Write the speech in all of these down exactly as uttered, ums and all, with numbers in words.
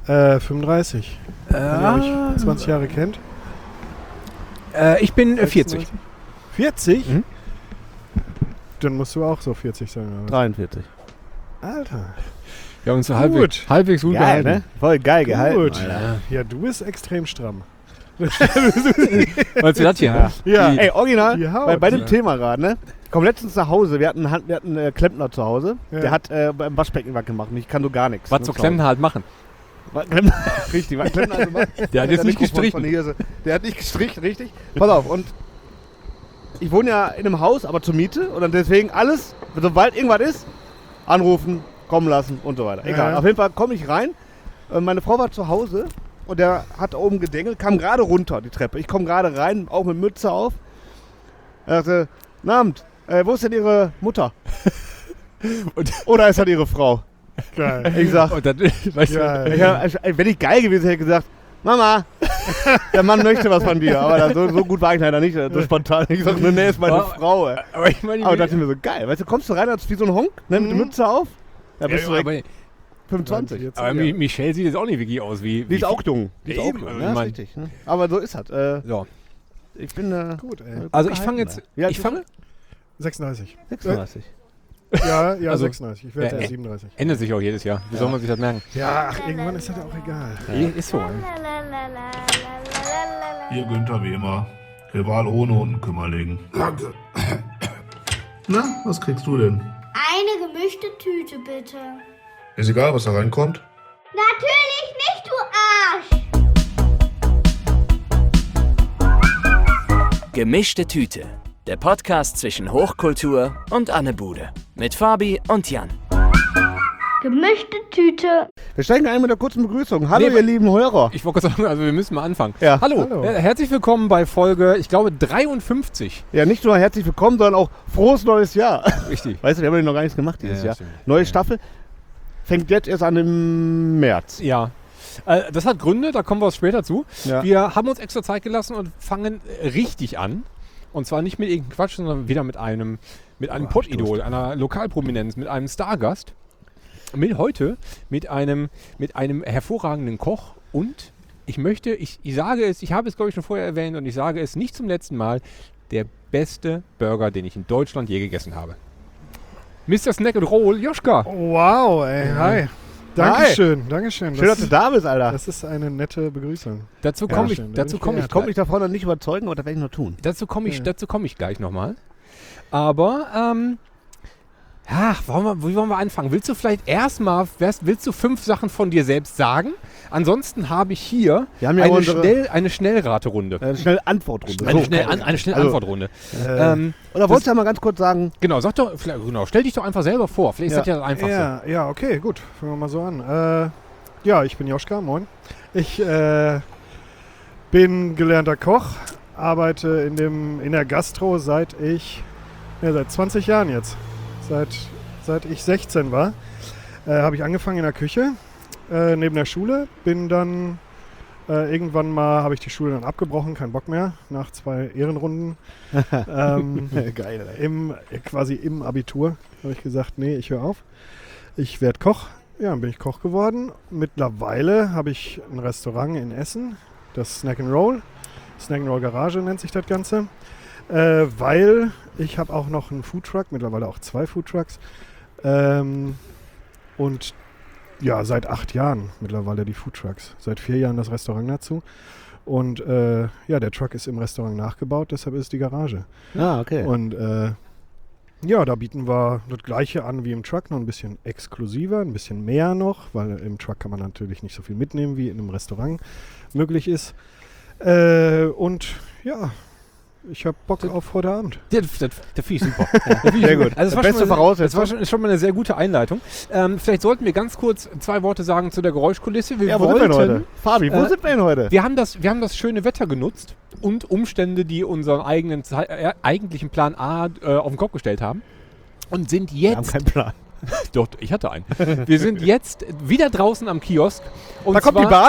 Äh, fünfunddreißig. Äh, Wenn ihr euch zwanzig Jahre kennt. Äh, ich bin äh, vierzig. vierzig? Mhm. Dann musst du auch so vierzig sein. Oder? dreiundvierzig. Alter. Ja, und so Gut. halbwegs, halbwegs gut Geil, gehalten. ne? Voll geil gehalten. Gut. Alter. Ja, du bist extrem stramm. Meinst du das hier? Ja. Ey, original, Die Haut, bei, bei dem ja. Thema gerade, ne? Komm letztens nach Hause, wir hatten einen, Hand- wir hatten einen äh, Klempner zu Hause, Ja. der hat äh, beim Waschbecken was gemacht und ich kann so gar nichts. Was ne, so zu Klempner halt machen. Hause. Was Klempner, richtig, was Klempner also macht. Der hat jetzt nicht Mikrofon gestrichen. von hier so- Der hat nicht gestrichen, richtig. Pass auf, und ich wohne ja in einem Haus, aber zur Miete und dann deswegen alles, sobald irgendwas ist, anrufen, kommen lassen und so weiter. Egal, Ja. auf jeden Fall komme ich rein, äh, meine Frau war zu Hause und der hat oben gedengelt, kam gerade runter die Treppe. Ich komme gerade rein, auch mit Mütze auf. Er sagte, guten Abend, äh, wo ist denn Ihre Mutter? Und- Oder ist das Ihre Frau? Geil. Ich sag, Und dann, weißt Geil. ich hab, also, wenn ich geil gewesen hätte, hätte ich gesagt, Mama, der Mann möchte was von dir. Aber dann, so, so gut war ich leider nicht, so spontan. Ich sag, nee, nee, ist meine Aber- Frau. Ey. du, aber ich meine, Aber dachte ich mir so, geil. Weißt du, kommst du rein als wie so ein Honk, ne, mit der Mhm. Mütze auf, da bist ja, du direkt aber, fünfundzwanzig. Jetzt- aber ja. Mi- Michelle sieht jetzt auch nicht wirklich aus wie. Die wie ist auch jung. Die ist auch Eben, jung, also ja, ich ist mein- richtig. Ne? Aber so ist das. Äh, So. ich bin äh, Gut, ey. gut Also ich gehalten, fange jetzt. ey. Ja, ich fange. sechsunddreißig. sechsunddreißig. Ja, ja, Also- sechsunddreißig. Ich werde Ja, ja, ey. siebenunddreißig. Ändert sich auch jedes Jahr. Wie soll man sich das merken? Ja, ach, irgendwann ist das ja auch egal. Ja. Ist so. Hier Günther wie immer. Rival ohne und ein Kümmerling. Danke. Na, was kriegst du denn? Eine gemischte Tüte, bitte. Ist egal, was da reinkommt. Natürlich nicht, du Arsch! Gemischte Tüte. Der Podcast zwischen Hochkultur und Annebude. Mit Fabi und Jan. Gemischte Tüte. Wir steigen ein mit einer kurzen Begrüßung. Hallo, Nee, ihr lieben Hörer. Ich wollte gerade sagen, also wir müssen mal anfangen. Ja. Hallo, Hallo. Äh, herzlich willkommen bei Folge, ich glaube, dreiundfünfzig. Ja, nicht nur herzlich willkommen, sondern auch frohes neues Jahr. Richtig. Weißt du, wir haben ja noch gar nichts gemacht dieses Ja, Jahr. stimmt. Neue Ja. Staffel fängt jetzt erst an im März. Ja. Äh, das hat Gründe, da kommen wir später zu. Ja. Wir haben uns extra Zeit gelassen und fangen äh, richtig an. Und zwar nicht mit irgendeinem Quatsch, sondern wieder mit einem, mit einem Pott-Idol, einer Lokalprominenz, mit einem Stargast. Mit heute mit einem, mit einem hervorragenden Koch und ich möchte, ich, ich sage es, ich habe es glaube ich schon vorher erwähnt und ich sage es nicht zum letzten Mal, der beste Burger, den ich in Deutschland je gegessen habe. Mister Snack and Roll, Joschka. Wow, ey, hi. Dankeschön, Dankeschön. Schön, dass du da bist, Alter. Das ist eine nette Begrüßung. Dazu Ja, komme ich, schön, da dazu bin ich komme ich, geehrt. Kommt mich davon noch nicht überzeugen, aber das werde ich noch tun. dazu komme ich, Ja. dazu komme ich gleich nochmal. Aber, ähm, ja, wollen wir, wie wollen wir anfangen? Willst du vielleicht erstmal, willst du fünf Sachen von dir selbst sagen? Ansonsten habe ich hier Wir haben ja eine, unsere- Schnell, eine Schnellraterunde. Äh, schnell Antwortrunde. Eine, So. schnell, an, eine schnelle Also, Antwortrunde. Äh, ähm, Oder wolltest du ja mal ganz kurz sagen, genau, sag doch, vielleicht, genau, stell dich doch einfach selber vor. Vielleicht Ja. ist das ja das Einfachste. ja, ja, okay, gut. Fangen wir mal so an. Äh, ja, ich bin Joschka, moin. Ich äh, bin gelernter Koch, arbeite in, dem, in der Gastro seit ich, ja, seit zwanzig Jahren jetzt. Seit, seit ich sechzehn war, äh, habe ich angefangen in der Küche, äh, neben der Schule. Bin dann, äh, irgendwann mal, habe ich die Schule dann abgebrochen, kein Bock mehr, nach zwei Ehrenrunden. ähm, geil, ey. im, quasi im Abitur habe ich gesagt, nee, ich höre auf. Ich werde Koch. Ja, dann bin ich Koch geworden. Mittlerweile habe ich ein Restaurant in Essen, das Snack and Roll. Snack and Roll Garage nennt sich das Ganze. Äh, weil ich habe auch noch einen Foodtruck, mittlerweile auch zwei Foodtrucks. Ähm, und ja, seit acht Jahren mittlerweile die Foodtrucks. Seit vier Jahren das Restaurant dazu. Und äh, ja, der Truck ist im Restaurant nachgebaut, deshalb ist es die Garage. Ah, okay. Und äh, ja, da bieten wir das Gleiche an wie im Truck, noch ein bisschen exklusiver, ein bisschen mehr noch, weil im Truck kann man natürlich nicht so viel mitnehmen, wie in einem Restaurant möglich ist. Äh, und ja, ich habe Bock auf heute Abend. Ja, das, das, das finde ich super. Ja, das find ich Sehr super. gut. Also das war Beste schon mal, Voraussetzung. Das war schon, ist schon mal eine sehr gute Einleitung. Ähm, vielleicht sollten wir ganz kurz zwei Worte sagen zu der Geräuschkulisse. Wir ja, wo wollten, sind wir denn heute? Fabi, wo äh, sind wir denn heute? Wir haben, das, wir haben das schöne Wetter genutzt und Umstände, die unseren eigenen Ze- äh, eigentlichen Plan A äh, auf den Kopf gestellt haben. Und sind Wir haben jetzt, keinen Plan. doch, ich hatte einen. Wir sind jetzt wieder draußen am Kiosk. Und Da kommt die zwar- Bahn?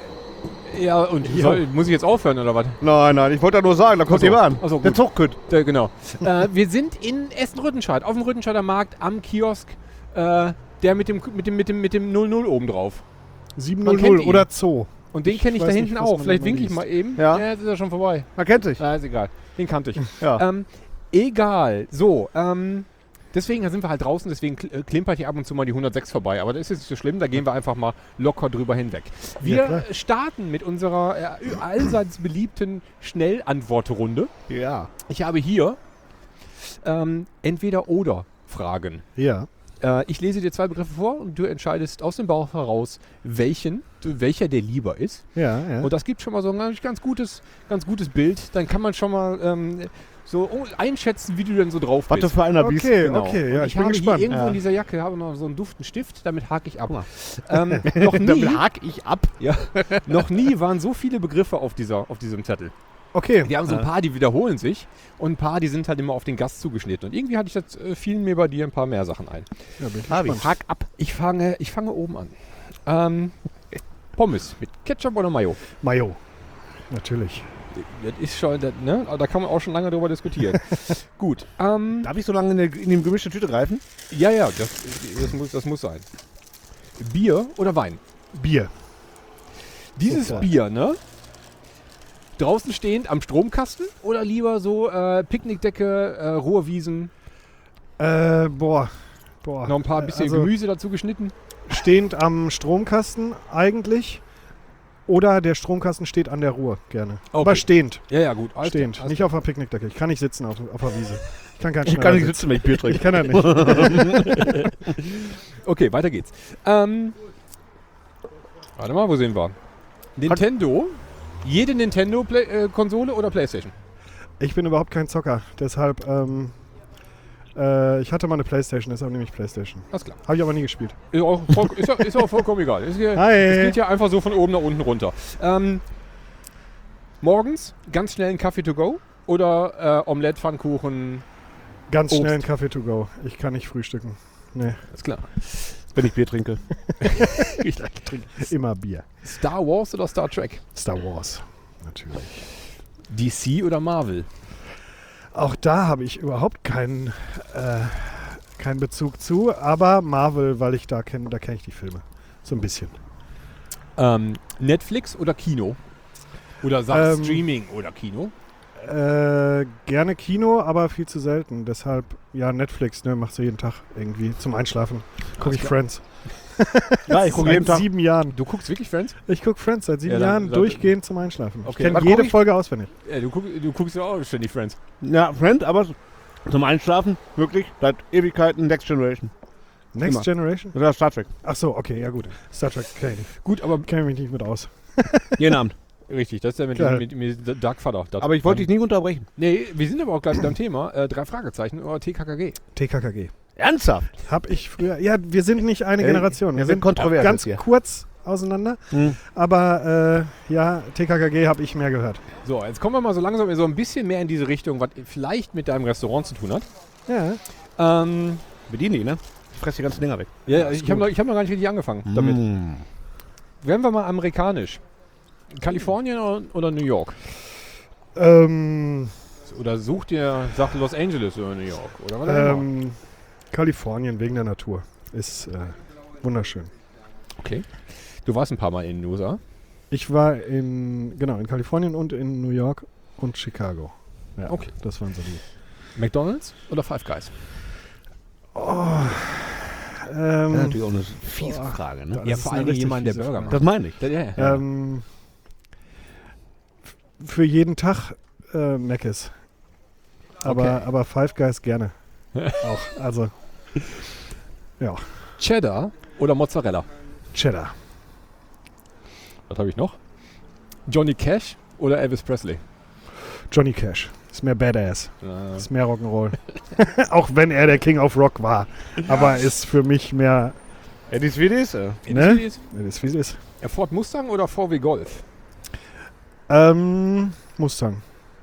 Ja, und soll, muss ich jetzt aufhören oder was? Nein, nein, ich wollte da nur sagen, da kommt Ach so. die Bahn. Ach so, Der gut. Zug kütt. Äh, genau. äh, wir sind in Essen-Rüttenscheid, auf dem Rüttenscheider Markt am Kiosk, äh, der mit dem, mit dem, mit dem, mit dem null null oben drauf. sieben Man null kennt null ihn. oder Zoo. Und den Ich kenne ich da weiß hinten nicht, was auch. man Vielleicht immer winke ich liest. mal eben. Ja. Jetzt ist er schon vorbei. Man kennt sich. Na, ist egal. Den kannte ich. Ja. Ähm, egal. So, ähm, deswegen sind wir halt draußen, deswegen kl- äh, klimpert hier ab und zu mal die hundertsechs vorbei. Aber das ist jetzt nicht so schlimm, da gehen wir einfach mal locker drüber hinweg. Wir Ja, klar. starten mit unserer äh, allseits beliebten Schnellantwortrunde. Ja. Ich habe hier ähm, Entweder-Oder-Fragen. Ja. Äh, ich lese dir zwei Begriffe vor und du entscheidest aus dem Bauch heraus, welchen, welcher der lieber ist. Ja, ja. Und das gibt schon mal so ein ganz, ganz, gutes, ganz gutes Bild. Dann kann man schon mal ähm, so oh, einschätzen, wie du denn so drauf Was du bist. für einer bist. Okay, Genau. okay, ja, Und ich, ich bin habe gespannt. hier irgendwo Ja. in dieser Jacke habe noch so einen duften Stift, damit hake ich ab. Guck mal. Ähm, noch, nie, Damit hake ich ab. ja, noch nie waren so viele Begriffe auf, dieser, auf diesem Zettel. Okay, Wir haben so ein Ja. paar, die wiederholen sich und ein paar, die sind halt immer auf den Gast zugeschnitten. Und irgendwie hatte ich das, äh, fielen mir bei dir ein paar mehr Sachen ein. ja, bin ich Fabi, gespannt. hak ab. Ich fange, ich fange oben an. Ähm, Pommes mit Ketchup oder Mayo? Mayo. Natürlich. Das ist schon, das, ne? Da kann man auch schon lange drüber diskutieren. Gut. Ähm, Darf ich so lange in, der, in die gemischte Tüte greifen? ja, ja, das, das, muss, das muss sein. Bier oder Wein? Bier. Dieses Super. Bier, ne? Draußen stehend am Stromkasten oder lieber so äh, Picknickdecke, äh, Ruhrwiesen, Äh, boah. Boah. noch ein paar bisschen Also, Gemüse dazu geschnitten? stehend am Stromkasten eigentlich. Oder der Stromkasten steht an der Ruhr, gerne. Okay. Aber stehend. Ja, ja, gut. Alles Stehend. klar, alles Nicht auf der Picknickdecke. Ich kann nicht sitzen auf, auf der Wiese. Ich kann kein Ich kann nicht sitzen, wenn ich Bier trinke. Ich kann das nicht. Okay, weiter geht's. Ähm, warte mal, wo sind wir? Nintendo. Jede Nintendo-Konsole oder Playstation? Ich bin überhaupt kein Zocker. Deshalb, ähm, äh, ich hatte mal eine Playstation, deshalb nehme ich Playstation. Alles klar. Habe ich aber nie gespielt. Ist auch, voll, ist, ja- ist auch vollkommen egal. Es geht, Hi. es geht ja einfach so von oben nach unten runter. Ähm, morgens ganz schnell einen Kaffee to go oder äh, Omelette, Pfannkuchen? Ganz Obst. schnell einen Kaffee to go. Ich kann nicht frühstücken. Nee, Ist klar. Wenn ich Bier trinke. ich trinke immer Bier. Star Wars oder Star Trek? Star Wars. Natürlich. D C oder Marvel? Auch da habe ich überhaupt keinen, äh, keinen Bezug zu, aber Marvel, weil ich da kenne, da kenne ich die Filme. So ein bisschen. Ähm, Netflix oder Kino? Oder sag Ähm, Streaming oder Kino? Äh, gerne Kino, aber viel zu selten. Deshalb, ja, Netflix, ne, machst du jeden Tag irgendwie zum Einschlafen. Gucke Alles ich klar. Friends. Ja, ich gucke jeden Seit Tag. sieben Jahren. Du guckst wirklich Friends? Ich gucke Friends seit sieben Ja, dann- Jahren dann- durchgehend zum Einschlafen. Okay. Ich kenne Was jede guck ich? Folge auswendig. Ja, du, guck, du guckst ja auch ständig Friends. Ja, Friend, aber zum Einschlafen wirklich seit Ewigkeiten Next Generation. Next Immer. Generation? Oder Star Trek. Ach so, okay, ja gut. Star Trek kenne ich nicht. Gut, aber Kenne mich nicht mit aus. Jeden Abend. richtig, das ist ja mit, Geil. mit, mit, mit Dark Vater. Das- Aber ich wollte dich nie unterbrechen. Nee, wir sind aber auch gleich beim Thema. Äh, drei Fragezeichen oder T K K G. T K K G. Ernsthaft? Hab ich früher. Ja, wir sind nicht eine Äh, Generation. Wir wir sind sind kontrovers ganz jetzt hier. kurz auseinander. Hm. Aber äh, ja, T K K G habe ich mehr gehört. So, jetzt kommen wir mal so langsam so ein bisschen mehr in diese Richtung, was vielleicht mit deinem Restaurant zu tun hat. Ja. Ähm, Bediene die, ne? Ich fresse die ganzen Dinger weg. ja, ja, ich habe noch, ich hab noch gar nicht richtig angefangen damit. Mm. Werden wir mal amerikanisch. Kalifornien oder, oder New York? Ähm, Oder sucht ihr, sagt Los Angeles oder New York? Oder was auch immer. ähm, Kalifornien wegen der Natur. Ist äh, wunderschön. Okay. Du warst ein paar Mal in den U S A. Ich war in, genau, in Kalifornien und in New York und Chicago. Ja, Okay. das waren so die. McDonald's oder Five Guys? Ähm, Das ist natürlich auch eine fiese boah. Frage, ne? Das Ja, ist vor eine allen Dingen richtig jemand, der fiese Burger Frage. macht. Das meine ich. Ja, ja, ja. Ähm, f- für jeden Tag äh, Mc's. Aber, Okay. aber Five Guys gerne. Auch. Also, ja, Cheddar oder Mozzarella? Cheddar. Was habe ich noch? Johnny Cash oder Elvis Presley? Johnny Cash. Ist mehr Badass. Äh, Ist mehr Rock'n'Roll. Auch wenn er der King of Rock war. Aber ist für mich mehr. Eddie's Videos? Ja. Ne? ist Das ist wie es ist. Ford Mustang oder V W Golf? Ähm, Mustang.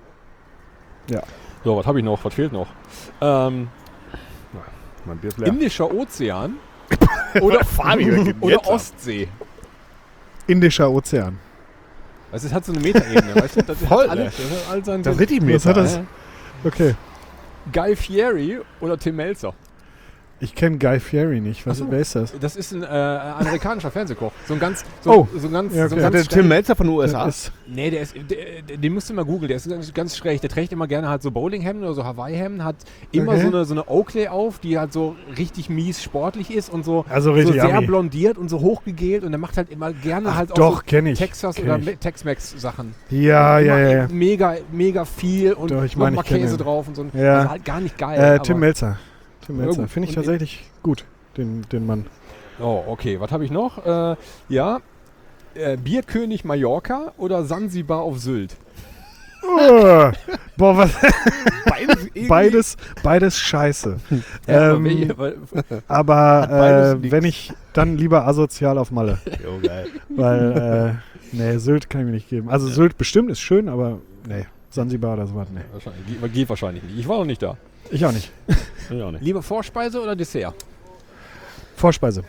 So, was habe ich noch? Was fehlt noch? Ähm, Mein Bier ist leer. Indischer Ozean oder, Fabi, wer geht denn oder jetzt ab? Ostsee? Indischer Ozean. Also es hat so eine Metaebene, weißt du? Das Voll, hat alles, ne? das hat all seinen Das Sinn. ist richtig Was hat Meter. das? Ja. Okay. Guy Fieri oder Tim Melzer? Ich kenne Guy Fieri nicht. Was, Ach so. Wer ist das? Das ist ein äh, amerikanischer Fernsehkoch. So ein ganz, so, Oh. so ein ganz, Ja, so okay. ein Der ganz Tim schräg- Melzer von den U S A. Das ist, Nee, der ist, der, der, den musst du mal googeln. Der ist ganz, ganz schräg. Der trägt immer gerne halt so Bowlinghemden oder so Hawaii-Hemden, hat immer Okay. so eine, so eine Oakley auf, die halt so richtig mies sportlich ist und so, also so richtig sehr Ami. blondiert und so hochgegelt und der macht halt immer gerne Ach, halt auch doch, so kenn ich. Texas Kenn oder ich. Me- Tex-Mex-Sachen. Ja, ja, ja. ja. Mega, mega viel und Doch, ich noch meine, mal ich kenn Käse den. drauf und so. Ja. Also halt gar nicht geil. Äh, aber- Tim Melzer. Tim Ja, Melzer. gut. Finde ich Und tatsächlich gut, den, den Mann. Oh, okay. Was habe ich noch? Äh, ja. Äh, Bierkönig Mallorca oder Sansibar auf Sylt? Oh, boah, was, Beides, irgendwie- beides, beides scheiße. Ja, aber ähm, welche- weil- aber beides äh, nix. wenn ich, dann lieber asozial auf Malle. Jo, geil. Weil, äh, nee, Sylt kann ich mir nicht geben. Also Sylt bestimmt ist schön, aber nee, Sansibar oder sowas, nee. wahrscheinlich, geht, geht wahrscheinlich nicht. Ich war noch nicht da. Ich auch nicht. Ich auch nicht. Lieber Vorspeise oder Dessert? Vorspeise.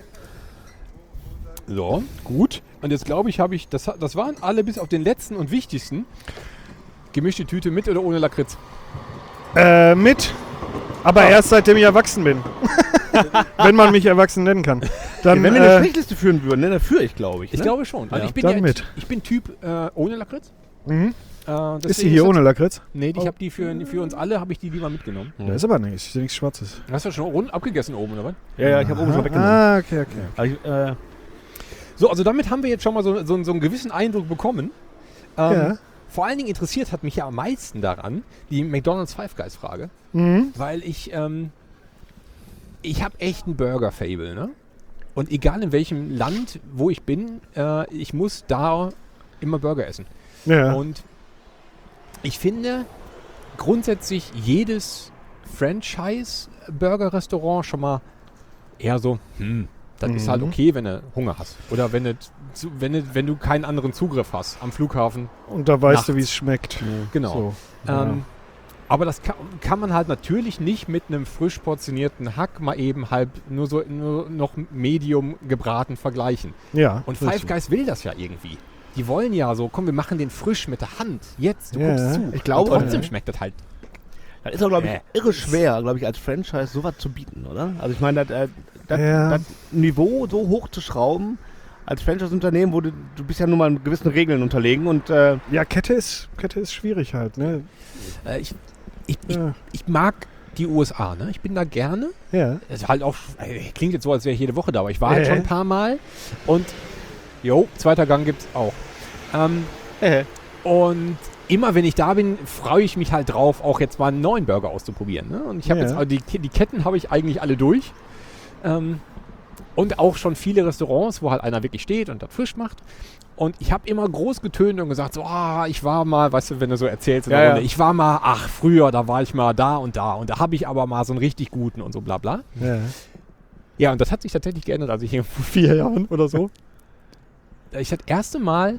So, gut. Und jetzt glaube ich, habe ich, das, ha- das waren alle bis auf den letzten und wichtigsten. Gemischte Tüte mit oder ohne Lakritz? Äh, mit. Aber erst seitdem ich erwachsen bin. Wenn man mich erwachsen nennen kann. Dann, Wenn wir eine äh, Strichliste führen würden, ne, dann führe ich, glaube ich. Ich ne? glaube schon. Also Ja. ich bin Dann ja, mit. Ich bin Typ äh, ohne Lakritz. mhm. Äh, Ist deswegen sie hier das- ohne Lakritz? Nee, ich Oh. habe die für, für uns alle, habe ich die lieber mitgenommen. Da ist aber nichts, ist ja nichts Schwarzes. Hast du schon rund abgegessen oben, oder was? Ja, ja, ich habe oben schon weggenommen. Ah, okay, okay. Aber ich, äh, So, also damit haben wir jetzt schon mal so, so, so einen gewissen Eindruck bekommen. Ähm, Ja. Vor allen Dingen interessiert hat mich ja am meisten daran die McDonald's Five Guys Frage, Mhm. weil ich ähm, ich habe echt ein Burger-Fable, ne? Und egal in welchem Land, wo ich bin, äh, ich muss da immer Burger essen. Ja. Und ich finde grundsätzlich jedes Franchise-Burger-Restaurant schon mal eher so, hm, das ist halt Mhm. okay, wenn du Hunger hast. Oder wenn du, zu, wenn du, wenn du keinen anderen Zugriff hast am Flughafen. Und da weißt du, nachts. wie es schmeckt. Genau. So. Ja. Ähm, aber das kann, kann man halt natürlich nicht mit einem frisch portionierten Hack mal eben halb nur so nur noch medium gebraten vergleichen. ja. Und Five richtig. Guys will das ja irgendwie. Die wollen ja so, komm, wir machen den frisch mit der Hand. Jetzt, du Ja, guckst ja. zu. Ich glaube, Und trotzdem ja. schmeckt das halt. das ist auch, glaube ich, Äh. irre schwer, glaube ich, als Franchise sowas zu bieten, oder? Also ich meine, das, äh, das, Ja. das Niveau so hoch zu schrauben, als Franchise-Unternehmen, wo du, du bist ja nun mal gewissen Regeln unterlegen und äh, Ja, Kette ist, Kette ist schwierig halt, ne? Äh, ich, ich, ich, Ja. ich mag die U S A, ne? Ich bin da gerne. Ja. Es ist halt auch, äh, klingt jetzt so, als wäre ich jede Woche da, aber ich war halt Äh. schon ein paar Mal. Und, jo, zweiter Gang gibt's auch. Ähm, äh, und immer wenn ich da bin, freue ich mich halt drauf, auch jetzt mal einen neuen Burger auszuprobieren. Ne? Und ich habe Ja. jetzt, die, die Ketten habe ich eigentlich alle durch. Ähm, und auch schon viele Restaurants, wo halt einer wirklich steht und das frisch macht. Und ich habe immer groß getönt und gesagt, so, ah, ich war mal, weißt du, wenn du so erzählst in der Ja, Runde, ja. ich war mal, ach, früher, da war ich mal da und da und da habe ich aber mal so einen richtig guten und so bla bla. Ja. Ja, und das hat sich tatsächlich geändert, als ich hier vor vier Jahren oder so. Ich das erste Mal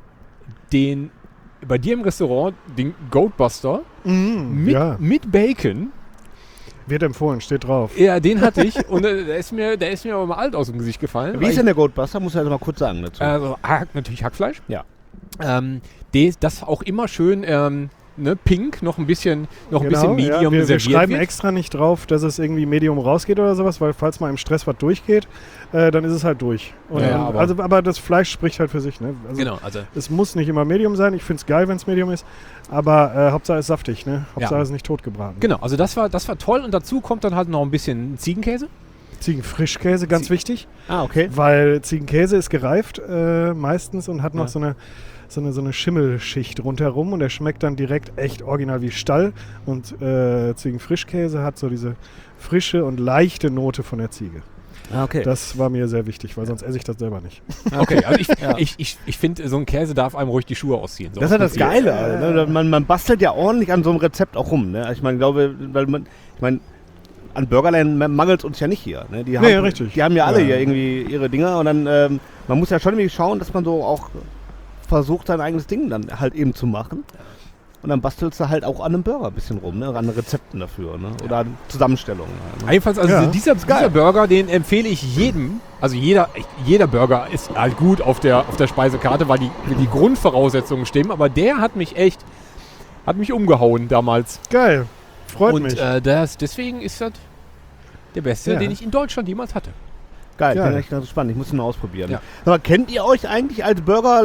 den, bei dir im Restaurant, den Goatbuster Mhm. mit, ja. mit Bacon, Wird empfohlen, steht drauf. ja, den hatte ich und äh, der ist mir, der ist mir aber mal alt aus dem Gesicht gefallen. wie weil ist denn der Goatbuster? Muss ich also mal kurz sagen dazu. ich, also, Hack, natürlich Hackfleisch. Ja. Ähm, des, das auch immer schön ähm, ne, pink, noch ein bisschen, noch ein Genau, bisschen Medium ja. Wir, wir serviert schreiben wird. extra nicht drauf, dass es irgendwie Medium rausgeht oder sowas, weil falls mal im Stress was durchgeht, äh, dann ist es halt durch. Und, Ja, ja, und, aber- also, aber das Fleisch spricht halt für sich. Ne? Also, Genau, also Es muss nicht immer Medium sein. Ich finde es geil, wenn es Medium ist. Aber äh, Hauptsache es ist saftig. Ne? Hauptsache Ja. es ist nicht totgebraten. genau, also das war, das war toll und dazu kommt dann halt noch ein bisschen Ziegenkäse. Ziegenfrischkäse, ganz Zie- wichtig. ah, okay. Weil Ziegenkäse ist gereift äh, meistens und hat noch Ja. so, eine, so, eine, so eine Schimmelschicht rundherum. Und der schmeckt dann direkt echt original wie Stall. Und äh, Ziegenfrischkäse hat so diese frische und leichte Note von der Ziege. Ah, okay. Das war mir sehr wichtig, weil sonst esse ich das selber nicht. Okay, also ich, Ja. ich, ich, ich finde, so ein Käse darf einem ruhig die Schuhe ausziehen. So Das ist ja aus das Prinzip. Geile, also, ne? man, man bastelt ja ordentlich an so einem Rezept auch rum. Ne? Ich meine, glaube, weil man, ich meine, an Burgerland mangelt es uns ja nicht hier. Ne? Die haben, Nee, richtig. Die haben ja alle Ja. hier irgendwie ihre Dinger und dann, ähm, man muss ja schon irgendwie schauen, dass man so auch versucht, sein eigenes Ding dann halt eben zu machen. Und dann bastelst du halt auch an einem Burger ein bisschen rum, ne? An Rezepten dafür, ne? Oder an Zusammenstellungen. Halt, ne? Jedenfalls, also Ja. dieser, dieser Burger, den empfehle ich jedem. Also jeder, jeder Burger ist halt gut auf der, auf der Speisekarte, weil die, die Grundvoraussetzungen stimmen. Aber der hat mich echt, hat mich umgehauen damals. Geil. Freut Und mich. äh, das, deswegen ist das, Der beste, Ja. den ich in Deutschland jemals hatte. Geil, Ja. finde ich ganz spannend. Ich muss ihn mal ausprobieren. Ja. Aber kennt ihr euch eigentlich als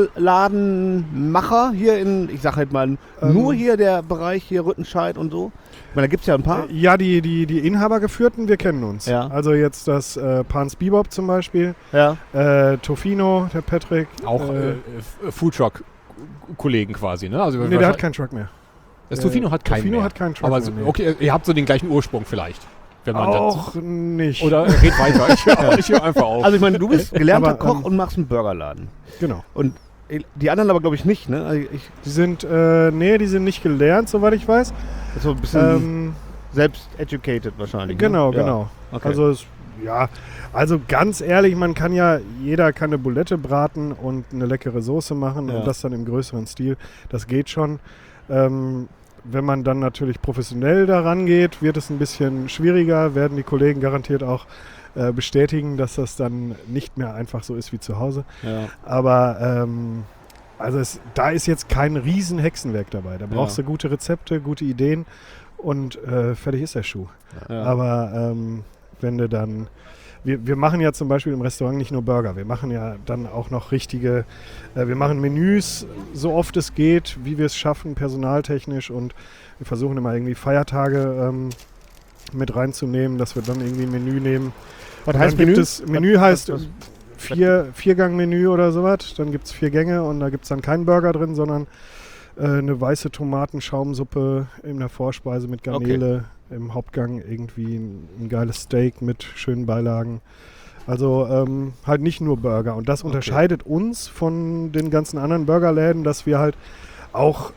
Burgerladenmacher hier in, ich sag halt mal, Ähm. nur hier der Bereich hier Rüttenscheid und so? Ich meine, da gibt es ja ein paar. Äh, Ja, die, die, die Inhabergeführten, wir kennen uns. Ja. Also jetzt das äh, Pans Bebop zum Beispiel, Ja. äh, Tofino, der Patrick. Auch äh, äh, F- Foodtruck-Kollegen quasi, ne? Also nee, der hat keinen Truck mehr. das Tofino äh, hat keinen Tofino mehr. hat keinen Truck Aber mehr, so, nee. okay, ihr habt so den gleichen Ursprung vielleicht. Wenn man Auch das, nicht. oder red weiter. Ich höre ich hör einfach auf. Also ich meine, du bist gelernter Aber, Koch ähm, und machst einen Burgerladen. Genau. Und die anderen aber, glaube ich, nicht, ne? Also ich, Die sind, äh, nee, die sind nicht gelernt, soweit ich weiß. so ein bisschen Ähm, selbst educated wahrscheinlich. genau, ne? Ja. genau. Okay. Also es, ja, also ganz ehrlich, man kann ja, jeder kann eine Bulette braten und eine leckere Soße machen Ja. und das dann im größeren Stil. Das geht schon. Ähm, wenn man dann natürlich professionell daran geht, wird es ein bisschen schwieriger, werden die Kollegen garantiert auch äh, bestätigen, dass das dann nicht mehr einfach so ist wie zu Hause. ja. Aber ähm, also es, da ist jetzt kein riesen Hexenwerk dabei. Da brauchst Ja. du gute Rezepte, gute Ideen und äh, fertig ist der Schuh. Ja. Aber ähm, wenn du dann, wir, wir machen ja zum Beispiel im Restaurant nicht nur Burger, wir machen ja dann auch noch richtige, äh, wir machen Menüs, so oft es geht, wie wir es schaffen, personaltechnisch, und wir versuchen immer irgendwie Feiertage ähm, mit reinzunehmen, dass wir dann irgendwie ein Menü nehmen. Was Und heißt dann gibt Menü? es, Menü heißt was- vier, Viergang-Menü oder sowas, dann gibt es vier Gänge und da gibt es dann keinen Burger drin, sondern äh, eine weiße Tomatenschaumsuppe in der Vorspeise mit Garnele, im Hauptgang irgendwie ein, ein geiles Steak mit schönen Beilagen. Also ähm, halt nicht nur Burger. Und das Okay. unterscheidet uns von den ganzen anderen Burgerläden, dass wir halt auch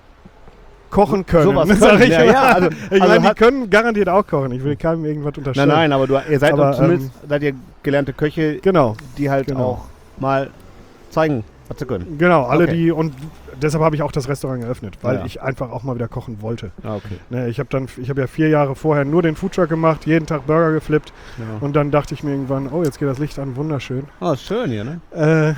kochen können. Sowas sag können, ich ja, mal. ja, also- ich also meine, die hat- können garantiert auch kochen. Ich will keinem irgendwas Nein, unterstellen. nein, aber du, ihr seid Aber, doch zumindest seid ihr gelernte Köche, Genau, die halt genau. auch mal zeigen, was sie können. genau. Alle Okay. die, und deshalb habe ich auch das Restaurant eröffnet, weil Ja. ich einfach auch mal wieder kochen wollte. Ah, okay. Ne, ich habe dann, ich habe ja vier Jahre vorher nur den Foodtruck gemacht, jeden Tag Burger geflippt, Ja. und dann dachte ich mir irgendwann, oh, jetzt geht das Licht an, wunderschön. Oh, ist schön hier, ne? Äh,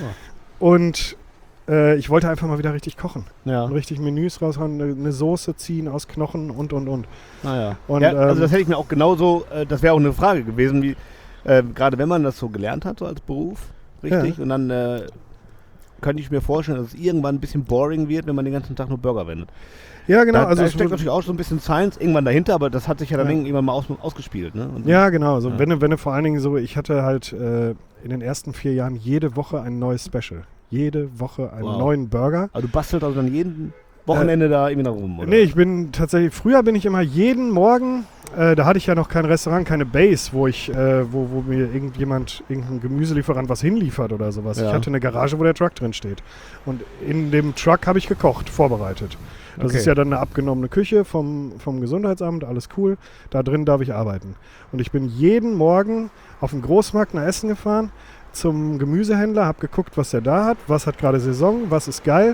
Und äh, ich wollte einfach mal wieder richtig kochen Ja. und richtig Menüs raushauen, eine, eine Soße ziehen aus Knochen und und und. Naja. Und, ja, also ähm, das hätte ich mir auch genauso, äh, das wäre auch eine Frage gewesen, wie äh, gerade wenn man das so gelernt hat, so als Beruf, richtig, Ja. und dann äh, könnte ich mir vorstellen, dass es irgendwann ein bisschen boring wird, wenn man den ganzen Tag nur Burger wendet. Ja, genau. da, also da es steckt wird- natürlich auch so ein bisschen Science irgendwann dahinter, aber das hat sich ja dann Ja. irgendwann mal aus, ausgespielt, ne? Und Ja, genau. So, Ja. Wenn, du- wenn du vor allen Dingen so, ich hatte halt äh, in den ersten vier Jahren jede Woche ein neues Special. Jede Woche einen Wow. neuen Burger. Aber du bastelst also dann jeden Wochenende da irgendwie da rum, oder? Nee, ich bin tatsächlich, früher bin ich immer jeden Morgen, äh, da hatte ich ja noch kein Restaurant, keine Base, wo ich, äh, wo, wo mir irgendjemand, irgendein Gemüselieferant was hinliefert oder sowas. Ja. Ich hatte eine Garage, wo der Truck drin steht. Und in dem Truck habe ich gekocht, vorbereitet. Das Okay. ist ja dann eine abgenommene Küche vom, vom Gesundheitsamt, alles cool. Da drin darf ich arbeiten. Und ich bin jeden Morgen auf den Großmarkt nach Essen gefahren, zum Gemüsehändler, habe geguckt, was der da hat, was hat gerade Saison, was ist geil.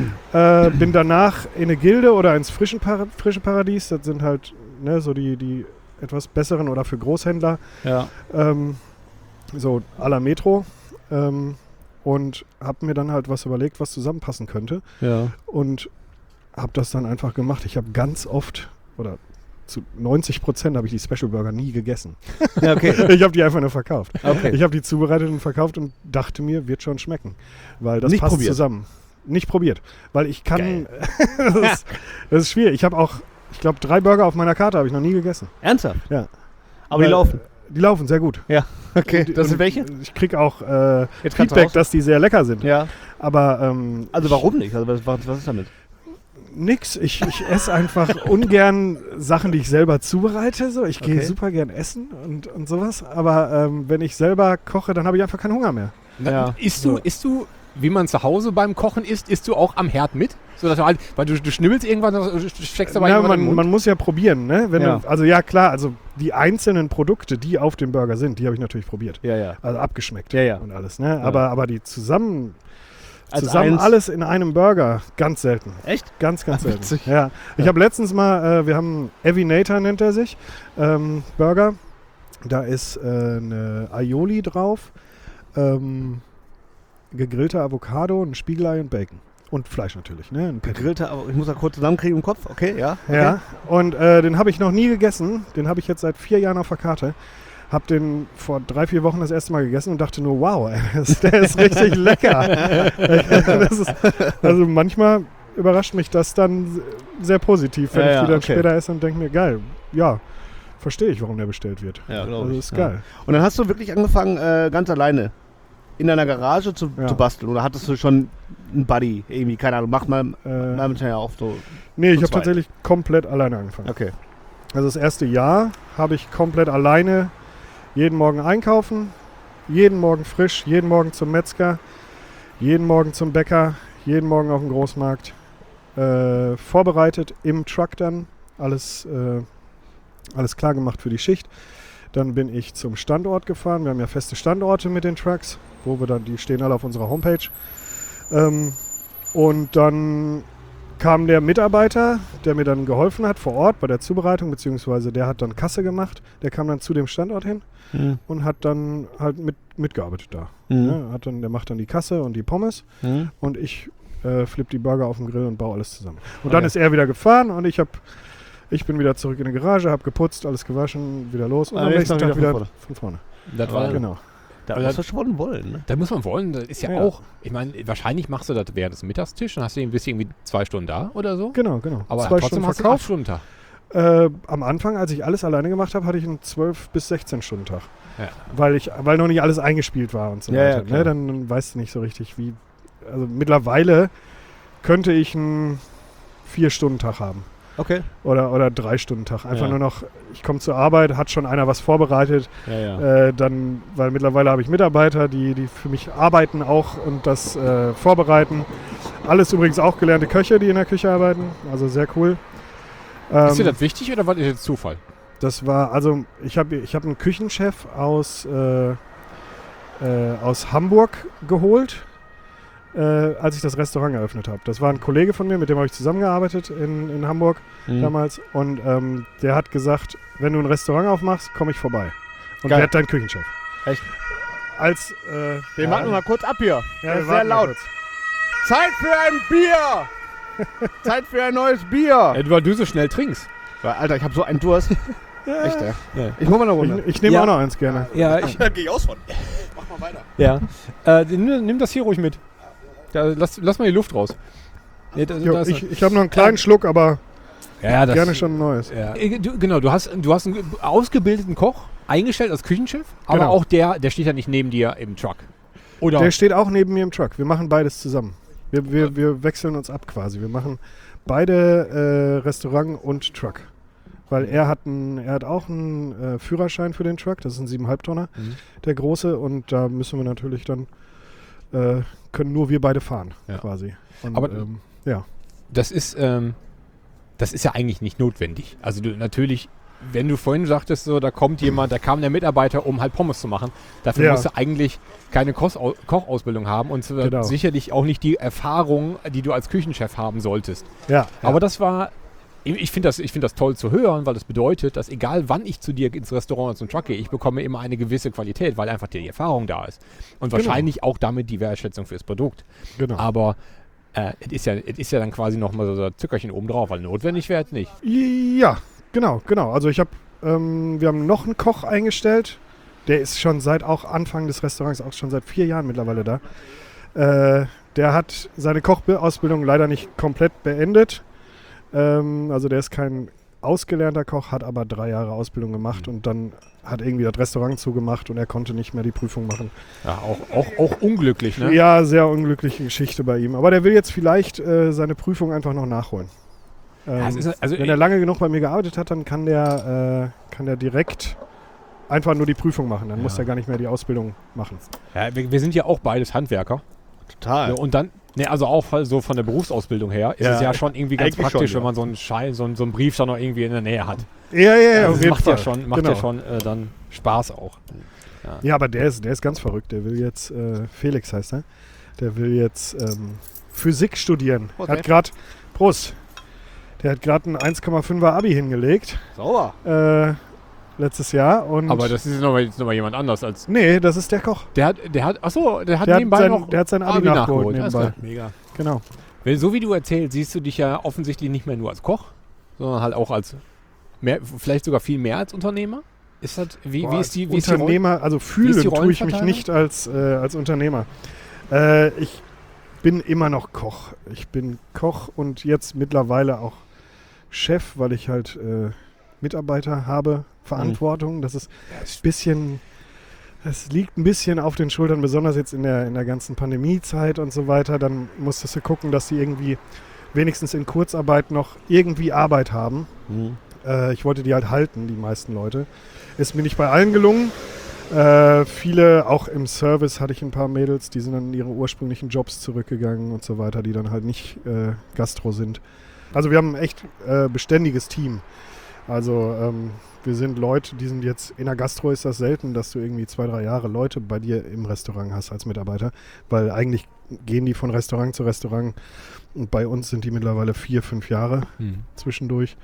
äh, bin danach in eine Gilde oder ins Frischen Para Frische Paradies, das sind halt ne, so die, die etwas besseren oder für Großhändler, Ja. ähm, so à la Metro. Ähm, und habe mir dann halt was überlegt, was zusammenpassen könnte. Ja. Und habe das dann einfach gemacht. Ich habe ganz oft, oder zu neunzig Prozent habe ich die Special Burger nie gegessen. Ja, okay. Ich habe die einfach nur verkauft. Okay. Ich habe die zubereitet und verkauft und dachte mir, wird schon schmecken. Weil das Nicht passt probiert. zusammen. Nicht probiert. Weil ich kann, Geil. das, ist, das ist schwierig. Ich habe auch, ich glaube, drei Burger auf meiner Karte habe ich noch nie gegessen. Ernsthaft? Ja. Aber die Weil, laufen. Die laufen sehr gut. Ja. Okay. Und- Das sind und welche? Ich kriege auch äh, Jetzt kannst du Feedback, raus. dass die sehr lecker sind. Ja. Aber ähm, Also warum nicht? Also was, was was ist damit? nix. Ich, ich esse einfach ungern Sachen, die ich selber zubereite. So. Ich gehe Okay. super gern essen und, und sowas. Aber ähm, wenn ich selber koche, dann habe ich einfach keinen Hunger mehr. Ja. Isst du, So. isst du, wie man zu Hause beim Kochen isst, isst du auch am Herd mit? So dass du halt, weil du, du schnibbelst irgendwann, du steckst dabei Na, irgendwann in den man, Mund. man muss ja probieren, ne? Wenn Ja. Du, also ja, klar, also die einzelnen Produkte, die auf dem Burger sind, die habe ich natürlich probiert. Ja, ja. Also abgeschmeckt Ja, ja. und alles, ne? Aber, aber die zusammen, Als zusammen eins- alles in einem Burger, ganz selten. Echt? Ganz, ganz Ah, selten. witzig. Ja. Ich habe letztens mal, äh, wir haben Evinator nennt er sich, ähm, Burger. Da ist äh, eine Aioli drauf, ähm, gegrillte Avocado, ein Spiegelei und Bacon. Und Fleisch natürlich, ne? Ein Patty. Gegrillte, aber ich muss da kurz zusammenkriegen im Kopf. Okay, ja. Okay. Ja, und äh, den habe ich noch nie gegessen. Den habe ich jetzt seit vier Jahren auf der Karte. Hab den vor drei, vier Wochen das erste Mal gegessen und dachte nur, wow, ey, das, der ist richtig lecker. Das ist, also manchmal überrascht mich das dann sehr positiv, wenn Ja, ich ja, die dann okay. später esse und denke mir, geil, ja, verstehe ich, warum der bestellt wird. Ja, glaub Also ich. ist Ja. geil. Und dann hast du wirklich angefangen, äh, ganz alleine in deiner Garage zu, Ja. zu basteln? Oder hattest du schon einen Buddy? Irgendwie, keine Ahnung, macht man Äh, manchmal ja auch so. nee, ich zu habe zweit. tatsächlich komplett alleine angefangen. Okay. Also das erste Jahr habe ich komplett alleine jeden Morgen einkaufen, jeden Morgen frisch, jeden Morgen zum Metzger, jeden Morgen zum Bäcker, jeden Morgen auf dem Großmarkt. Äh, vorbereitet im Truck dann, alles, äh, alles klar gemacht für die Schicht. Dann bin ich zum Standort gefahren. Wir haben ja feste Standorte mit den Trucks, wo wir dann, die stehen alle auf unserer Homepage. Ähm, und dann kam der Mitarbeiter, der mir dann geholfen hat vor Ort bei der Zubereitung, beziehungsweise der hat dann Kasse gemacht. Der kam dann zu dem Standort hin Mhm. und hat dann halt mit, mitgearbeitet da. Mhm. Ja, hat dann, der macht dann die Kasse und die Pommes Mhm. und ich äh, flippe die Burger auf dem Grill und baue alles zusammen. Und Okay. dann ist er wieder gefahren und ich, hab, ich bin wieder zurück in die Garage, habe geputzt, alles gewaschen, wieder los und Ah, am jetzt nächsten dann Tag wieder wieder von von vorne. Das war, Genau. Da Aber musst du schon wollen, ne? Da muss man wollen. Das ist ja, Ja. auch, ich meine, wahrscheinlich machst du das während des Mittagstisch, dann hast du irgendwie, bist du irgendwie zwei Stunden da oder so. Genau, genau. Aber Zwei trotzdem Stunden hast du einen acht Verkauf. Stunden Tag. Äh, am Anfang, als ich alles alleine gemacht habe, hatte ich einen zwölf bis sechzehn Stunden Tag. Ja. Weil, ich, weil noch nicht alles eingespielt war und so Ja, ja, weiter. klar. Ne? Dann, dann weißt du nicht so richtig, wie. Also mittlerweile könnte ich einen Vier-Stunden-Tag haben. Okay. Oder, oder Drei-Stunden-Tag. Einfach Ja. nur noch, ich komme zur Arbeit, hat schon einer was vorbereitet. Ja, ja. Äh, dann, weil mittlerweile habe ich Mitarbeiter, die, die für mich arbeiten auch und das äh, vorbereiten. Alles übrigens auch gelernte Köche, die in der Küche arbeiten. Also sehr cool. Ist dir Ähm, das wichtig oder war das jetzt Zufall? Das war, also ich habe ich hab einen Küchenchef aus, äh, äh, aus Hamburg geholt, äh, als ich das Restaurant eröffnet habe. Das war ein Kollege von mir, mit dem habe ich zusammengearbeitet in, in Hamburg Mhm. damals. Und ähm, der hat gesagt, wenn du ein Restaurant aufmachst, komme ich vorbei. Und Geil. werde dein Küchenchef. Echt? Als, äh, Den ja, warten wir mal kurz ab hier. ja, Der wir ist sehr warten mal laut. kurz. Zeit für ein Bier! Zeit für ein neues Bier! Äh, weil du so schnell trinkst. Alter, ich habe so einen Durst. Ja, Echt, ey. Ja. Ich hol mal eine Runde. Ich, ich nehme Ja. auch noch eins gerne. Ja, ich, Dann geh ich aus von. Mach mal weiter. ja. Äh, nimm, nimm das hier ruhig mit. Da, lass, lass mal die Luft raus. Nee, da, Jo, da ist- ich ich habe noch einen kleinen Schluck, aber ja, das, gerne schon ein neues. Ja. Äh, Du, genau, du hast, du hast einen ausgebildeten Koch eingestellt als Küchenchef, aber Genau. auch der, der steht ja nicht neben dir im Truck. Oder? Der steht auch neben mir im Truck. Wir machen beides zusammen. Wir, wir, wir wechseln uns ab quasi. Wir machen beide äh, Restaurant und Truck. Weil er hat, ein, er hat auch einen äh, Führerschein für den Truck. Das ist ein sieben Komma fünf Tonner, Mhm. der große. Und da müssen wir natürlich dann, äh, können nur wir beide fahren Ja. quasi. Und, Aber- ähm, ja. Das ist, ähm, das ist ja eigentlich nicht notwendig. Also du, natürlich, wenn du vorhin sagtest, so, da kommt jemand, da kam der Mitarbeiter, um halt Pommes zu machen, dafür Ja. musst du eigentlich keine Kostau- Kochausbildung haben und äh, Genau. sicherlich auch nicht die Erfahrung, die du als Küchenchef haben solltest. Ja, Aber das war, ich ich finde das, ich find das toll zu hören, weil das bedeutet, dass egal wann ich zu dir ins Restaurant oder zum Truck gehe, ich bekomme immer eine gewisse Qualität, weil einfach die Erfahrung da ist. Und Genau. wahrscheinlich auch damit die Wertschätzung fürs Produkt. genau. Aber äh, es ist, ja, es ist ja dann quasi nochmal so ein Zuckerchen oben drauf, weil notwendig wäre es nicht. Ja, genau, genau. Also ich habe, ähm, wir haben noch einen Koch eingestellt. Der ist schon seit auch Anfang des Restaurants, auch schon seit vier Jahren mittlerweile da. Äh, der hat seine Kochausbildung leider nicht komplett beendet. Ähm, also der ist kein ausgelernter Koch, hat aber drei Jahre Ausbildung gemacht und dann hat irgendwie das Restaurant zugemacht und er konnte nicht mehr die Prüfung machen. Ja, auch, auch, auch unglücklich, ne? Ja, sehr unglückliche Geschichte bei ihm. Aber der will jetzt vielleicht äh, seine Prüfung einfach noch nachholen. Ähm, Ja, es ist, also, wenn er lange genug bei mir gearbeitet hat, dann kann der, äh, kann der direkt einfach nur die Prüfung machen. Dann Ja. muss er gar nicht mehr die Ausbildung machen. ja, wir, wir sind ja auch beides Handwerker. Total. Ja, und dann, ne, also auch so von der Berufsausbildung her, ist Ja, es ja schon irgendwie ganz eigentlich praktisch, schon, ja. wenn man so einen Schein, so einen, so einen Brief dann noch irgendwie in der Nähe hat. Ja, ja, ja, Also auf das jeden macht Fall. ja schon, macht genau. ja schon äh, dann Spaß auch. Ja, aber der ist, der ist ganz verrückt. Der will jetzt, äh, Felix heißt er, der will jetzt ähm, Physik studieren. Okay. Hat gerade, Prost, der hat gerade ein eins Komma fünfer Abi hingelegt, Sauber. äh, letztes Jahr. Und Aber das ist nochmal noch mal jemand anders als. nee, das ist der Koch. Der hat, der hat, achso, der hat Der hat, nebenbei sein, noch. der hat sein Abi, Abi nachgeholt nachgeholt, alles nebenbei. klar. Mega. Genau. Weil so wie du erzählst, siehst du dich ja offensichtlich nicht mehr nur als Koch, sondern halt auch als, mehr, vielleicht sogar viel mehr als Unternehmer. Ist das, wie, Boah, wie ist die, wie ist die Unternehmer, also fühlen die tue ich mich Rollenverteilung? nicht als, äh, als Unternehmer. Äh, ich bin immer noch Koch. Ich bin Koch und jetzt mittlerweile auch Chef, weil ich halt äh, Mitarbeiter habe, Verantwortung. Das ist ein bisschen, es liegt ein bisschen auf den Schultern, besonders jetzt in der, in der ganzen Pandemiezeit und so weiter. Dann musstest du gucken, dass die irgendwie wenigstens in Kurzarbeit noch irgendwie Arbeit haben. Mhm. Äh, ich wollte die halt halten, die meisten Leute. Ist mir nicht bei allen gelungen. Äh, viele, auch im Service hatte ich ein paar Mädels, die sind dann in ihre ursprünglichen Jobs zurückgegangen und so weiter, die dann halt nicht äh, Gastro sind. Also wir haben ein echt äh, beständiges Team. Also ähm, wir sind Leute, die sind jetzt, in der Gastro ist das selten, dass du irgendwie zwei, drei Jahre Leute bei dir im Restaurant hast als Mitarbeiter, weil eigentlich gehen die von Restaurant zu Restaurant und bei uns sind die mittlerweile vier, fünf Jahre Hm. zwischendurch.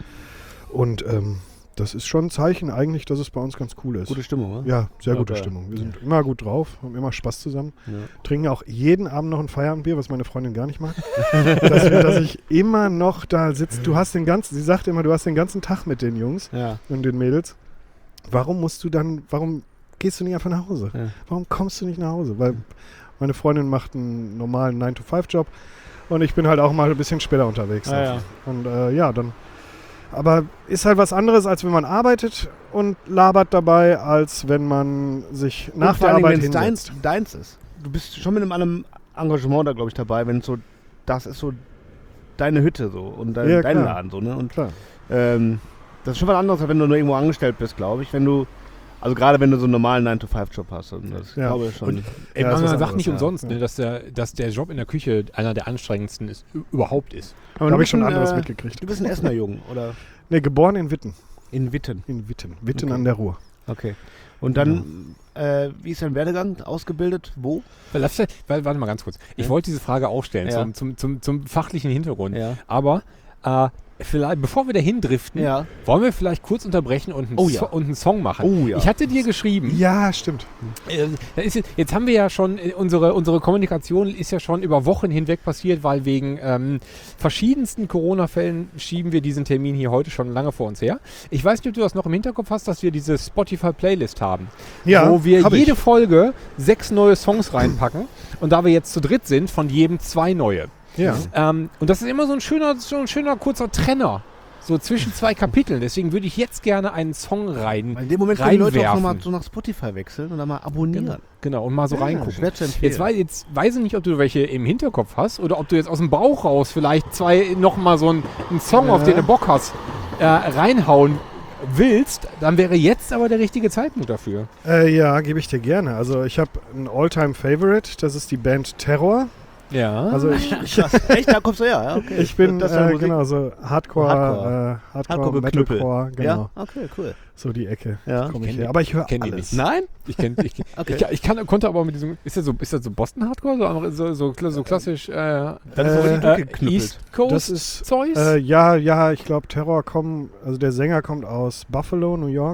Und ähm, das ist schon ein Zeichen eigentlich, dass es bei uns ganz cool ist. Gute Stimmung, oder? Ja, sehr Ja, gute geil. Stimmung. Wir sind immer gut drauf, haben immer Spaß zusammen. Ja. Trinken auch jeden Abend noch ein Feierabendbier, was meine Freundin gar nicht mag. dass, wir, dass ich immer noch da sitze. Du hast den ganzen, sie sagt immer, du hast den ganzen Tag mit den Jungs Ja. und den Mädels. Warum musst du dann, warum gehst du nicht einfach nach Hause? Ja. Warum kommst du nicht nach Hause? Weil meine Freundin macht einen normalen nine to five Job und ich bin halt auch mal ein bisschen später unterwegs. Ah, noch. ja. Und äh, ja, dann aber ist halt was anderes, als wenn man arbeitet und labert dabei, als wenn man sich nach Und vor der allen Arbeit Dingen, wenn's hinsetzt. deins, deins ist. Du bist schon mit einem Engagement da, glaube ich, dabei, wenn so, das ist so deine Hütte so und dein, Ja, dein klar. Laden so, ne? Und Klar. ähm, das ist schon was anderes, als wenn du nur irgendwo angestellt bist, glaube ich. Wenn du, also gerade wenn du so einen normalen nine to five Job hast. Und das Ja. glaube ich schon. Und ey, Ja, man ist was sagt anderes, nicht ja. umsonst, Ja. ne, dass, der, dass der Job in der Küche einer der anstrengendsten ist, ü- überhaupt ist. Aber Da du habe ich bist schon ein, anderes äh, mitgekriegt. Du bist ein Essener Jung, oder? Ne, geboren in Witten. In Witten. In Witten. Witten Okay. an der Ruhr. Okay. Und dann, äh, wie ist dein Werdegang? Ausgebildet? Wo? Weil, lass- weil, warte mal ganz kurz. Ich Ja. wollte diese Frage auch stellen, Ja. zum, zum, zum, zum fachlichen Hintergrund. Ja. Aber äh, vielleicht, bevor wir dahin driften, Ja. wollen wir vielleicht kurz unterbrechen und einen, Oh so ja. und einen Song machen. Oh ja. Ich hatte dir geschrieben, Ja, stimmt. Äh, da ist jetzt, jetzt haben wir ja schon, äh, unsere, unsere Kommunikation ist ja schon über Wochen hinweg passiert, weil wegen ähm, verschiedensten Corona-Fällen schieben wir diesen Termin hier heute schon lange vor uns her. Ich weiß nicht, ob du das noch im Hinterkopf hast, dass wir diese Spotify-Playlist haben, Ja, wo wir hab jede ich. Folge sechs neue Songs reinpacken und da wir jetzt zu dritt sind, von jedem zwei neue. Ja. Ähm, und das ist immer so ein schöner, so ein schöner kurzer Trenner. So zwischen zwei Kapiteln. Deswegen würde ich jetzt gerne einen Song rein. Weil in dem Moment können die Leute auch Reinwerfen. nochmal so nach Spotify wechseln und dann mal abonnieren. Genau, und mal so Ja, reingucken. schwer zu empfehlen. Jetzt, wei jetzt weiß ich nicht, ob du welche im Hinterkopf hast oder ob du jetzt aus dem Bauch raus vielleicht zwei nochmal so einen, einen Song, Ja. auf den du Bock hast, äh, reinhauen willst. Dann wäre jetzt aber der richtige Zeitpunkt dafür. Äh, ja, gebe ich dir gerne. Also ich habe einen All-Time-Favorite, das ist die Band Terror. Ja. Also ich, ich, Echt? Da kommst du her? Ja, okay. ich bin Das ist ja äh, Musik. genau so Hardcore, Hardcore. äh, Hardcore, Hardcore Geknüppel. Metalcore, genau. Ja? Okay, cool. So die Ecke Ja. komme Ich ich kenn her. die- Aber ich höre kenn die alles. nicht. Nein? Ich kenn, ich, kenn, Okay. ich, ich kann, konnte aber mit diesem, ist das so, ist das so Boston Hardcore? So, so, so, so klassisch äh, Dann ist aber Äh, die äh, durchgeknüppelt. East Coast Das ist, Zeus? äh, ja, ja, ich glaube Terror kommen, also der Sänger kommt aus Buffalo, New York,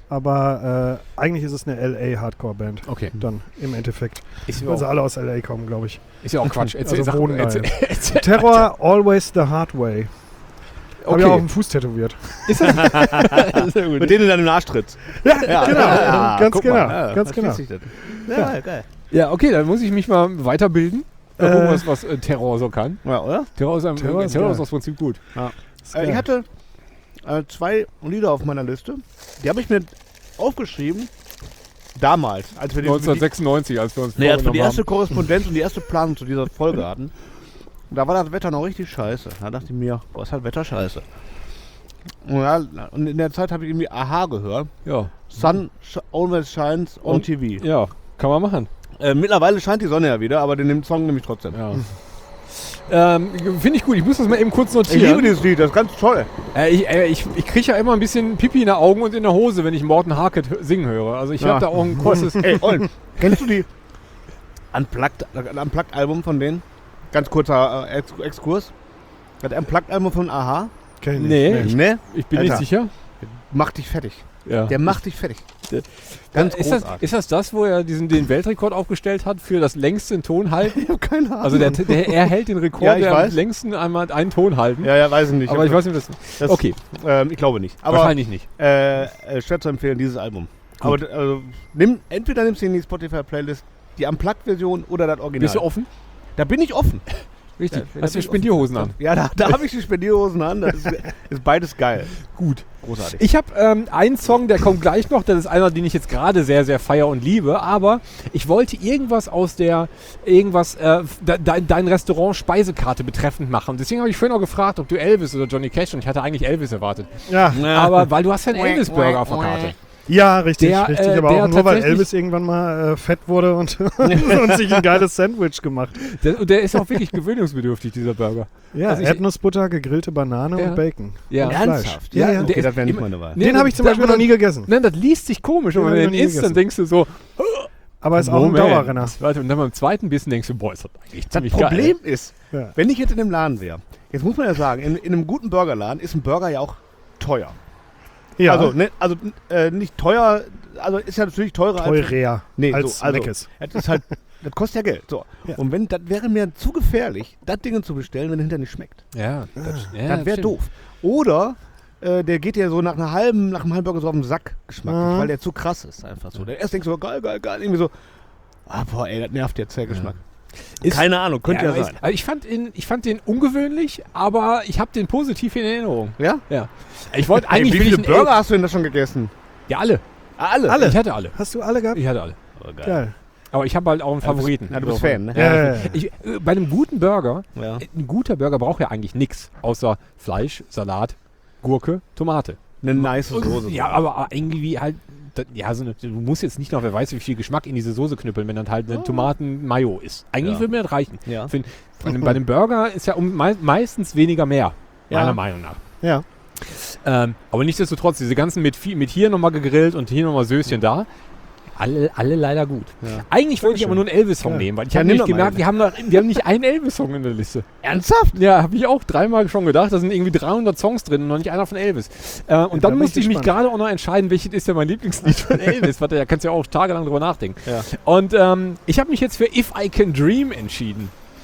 aber äh, eigentlich ist es eine L A Hardcore-Band. Okay. Dann im Endeffekt. Ist ja Weil sie auch, alle aus L A kommen, glaube ich. ist ja auch Quatsch. Erzähl, Also sag, wohnen da erzähl, erzähl. Terror, always the hard way. Habe Okay. ich auch auf dem Fuß tätowiert. Ist das? Sehr gut. Mit denen in deinem Arsch trittst. Ja, Ja, genau. ja, ganz guck genau. mal. Ja, ganz was genau. witzig das. Ja, geil. Ja, okay, dann muss ich mich mal weiterbilden. Mal gucken, Äh. was, was äh, Terror so kann. Ja, oder? Terror ist, ein, Terror ist Terror ist geil. aus Prinzip gut. Ist Äh, ich geil. hatte äh, zwei Lieder auf meiner Liste. Die habe ich mir aufgeschrieben. Damals, als wir die, neunzehnhundertsechsundneunzig, als wir uns die, nee, als wir die vorgenommen erste haben. Korrespondenz und die erste Planung zu dieser Folge hatten. Und da war das Wetter noch richtig scheiße. Da dachte ich mir, boah, ist halt Wetter scheiße. Und, ja, und in der Zeit habe ich irgendwie Aha gehört. Ja. Sun sh always shines on Und- T V. ja, kann man machen. Äh, mittlerweile scheint die Sonne ja wieder, aber den Song nehme ich trotzdem. Ja. ähm, Finde ich gut, ich muss das mal eben kurz Ich liebe notieren. dieses Lied, das ist ganz toll. Äh, ich äh, ich, ich kriege ja immer ein bisschen Pipi in den Augen und in der Hose, wenn ich Morten Harket hö- singen höre. Also ich Ja. habe da auch ein großes... Ey, Ollen, kennst du die Unplugged, das Unplugged-Album von denen? Ganz kurzer äh, Ex Exkurs. Das Unplugged-Album von Aha. Kenn ich Nee. nicht. Ne? Ich bin Alter. nicht sicher. Macht dich fertig. Ja. Der macht dich fertig. Ganz ist, das, großartig. ist das das, wo er diesen, den Weltrekord aufgestellt hat für das längste in Ton halten? Ich habe keine Ahnung. Also der, der, er hält den Rekord, Ja, ich der am weiß. längsten einmal einen Ton halten. ja, ja, weiß ich nicht. Aber ich weiß nicht, das, das, okay, ähm, ich glaube nicht. Aber wahrscheinlich nicht. äh, äh, schwer zu empfehlen, dieses Album. Aber d- also, nimm, entweder nimmst du in die Spotify-Playlist die Unplugged-Version oder das Original. Bist du offen? Da bin ich offen. Richtig. Ja, Hast du da bin ich Spendierhosen an? Ja, da, da habe ich die Spendierhosen an. Das ist, ist beides geil. Gut. Großartig. Ich habe ähm, einen Song, der kommt gleich noch. Das ist einer, den ich jetzt gerade sehr, sehr feier und liebe. Aber ich wollte irgendwas aus der, irgendwas, äh, de, de, dein Restaurant Speisekarte betreffend machen. Deswegen habe ich vorhin auch gefragt, ob du Elvis oder Johnny Cash, und ich hatte eigentlich Elvis erwartet. Ja, Aber weil du hast ja einen Elvis-Burger auf der Karte. ja richtig, Der, richtig. äh, aber der auch nur, weil tatsächlich- Elvis irgendwann mal äh, fett wurde und, und sich ein geiles Sandwich gemacht. Der, und der ist auch wirklich gewöhnungsbedürftig, dieser Burger. Ja, Also ich- Erdnussbutter, gegrillte Banane Ja. und Bacon. Ja. Und Ernsthaft? Fleisch. Ja, ja. der Okay, ist das wäre nicht immer- meine Wahl. Nee, Den habe ich zum Beispiel noch nie gegessen. Nein, das liest sich komisch. Und Den wenn hab du ich den noch nie isst, dann gegessen. denkst du so, Aber ist auch Moment. ein Dauerrenner. Warte, und dann beim zweiten Bissen denkst du, boah, ist das eigentlich Das ziemlich Problem geil. ist, Ja. wenn ich jetzt in dem Laden wäre, jetzt muss man ja sagen, in, in einem guten Burgerladen ist ein Burger ja auch teuer. Ja, Also, ne, also äh, nicht teuer, also ist ja natürlich teurer als... teurer Nee, als so, also, Meckes. das ist halt, das kostet ja Geld. So. Ja. Und wenn, das wäre mir zu gefährlich, das Ding zu bestellen, wenn es hinterher nicht schmeckt. Ja, das, ja, das wäre stimmt. doof. Oder äh, der geht ja so nach einer halben, nach einem halben Burger so auf den Sack geschmacklich, Mhm. weil der zu krass ist einfach so. Der erst denkt so, geil, geil, geil, irgendwie so, ah boah, ey, das nervt jetzt der Geschmack. Ist- Keine Ahnung, könnte ja, aber sein. Ist, also ich, fand ihn, ich fand den ungewöhnlich, aber ich habe den positiv in Erinnerung. Ja? Ja. Ich wollte Ey, eigentlich wie will viele ich einen Burger hast du denn da schon gegessen? Ja, alle. Ah, alle? Alle? Ich hatte alle. Hast du alle gehabt? Ich hatte alle. Oh, geil. Geil. Aber ich habe halt auch einen Ja, du bist- Favoriten. Ja, du bist Fan, ne? Ja, ja, ja. Ich, äh, bei einem guten Burger, Ja. äh, ein guter Burger braucht ja eigentlich nichts, außer Fleisch, Salat, Gurke, Tomate. Eine nice Soße. Ja, aber irgendwie halt, da, ja, so eine, du musst jetzt nicht noch, wer weiß, wie viel Geschmack in diese Soße knüppeln, wenn dann halt eine Tomaten-Mayo ist. Eigentlich Ja. würde mir das reichen. Ja. Find, bei, einem, bei einem Burger ist ja um, mei meistens weniger mehr, Ja. meiner Meinung nach. Ja. Ähm, aber nichtsdestotrotz, diese ganzen mit, viel- mit hier nochmal gegrillt und hier nochmal Söschen da, alle, alle leider gut. Ja. Eigentlich wollte ich aber nur einen Elvis-Song Ja. nehmen, weil ich Ja, habe nimm nämlich doch mal gemerkt, einen. wir haben, noch, wir haben nicht einen Elvis-Song in der Liste. Ernsthaft? Ja, habe ich auch dreimal schon gedacht. Da sind irgendwie dreihundert Songs drin und noch nicht einer von Elvis. Äh, und da dann bin musste ich ich mich gespannt. gerade auch noch entscheiden, welches ist denn mein Lieblingslied von Elvis. Warte, da kannst du ja auch tagelang drüber nachdenken. Ja. Und ähm, ich habe mich jetzt für If I Can Dream entschieden.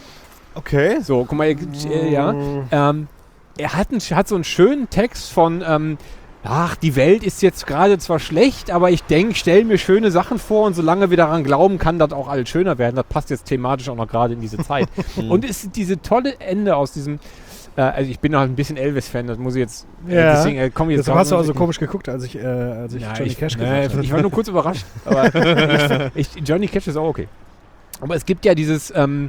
Okay. So, guck mal, äh, ja. Ähm, er hat, einen, hat so einen schönen Text von, ähm, ach, die Welt ist jetzt gerade zwar schlecht, aber ich denke, stell mir schöne Sachen vor und solange wir daran glauben, kann das auch alles schöner werden. Das passt jetzt thematisch auch noch gerade in diese Zeit. Und es ist diese tolle Ende aus diesem, äh, also ich bin halt ein bisschen Elvis-Fan, das muss ich jetzt, äh, Ja. deswegen äh, komm ich jetzt Deshalb hast du auch- also komisch geguckt, als ich, äh, als ich Ja, Johnny ich, Cash nee, gesagt habe. ich war nur kurz überrascht. Aber ich, ich, Johnny Cash ist auch okay. Aber es gibt ja dieses, ähm,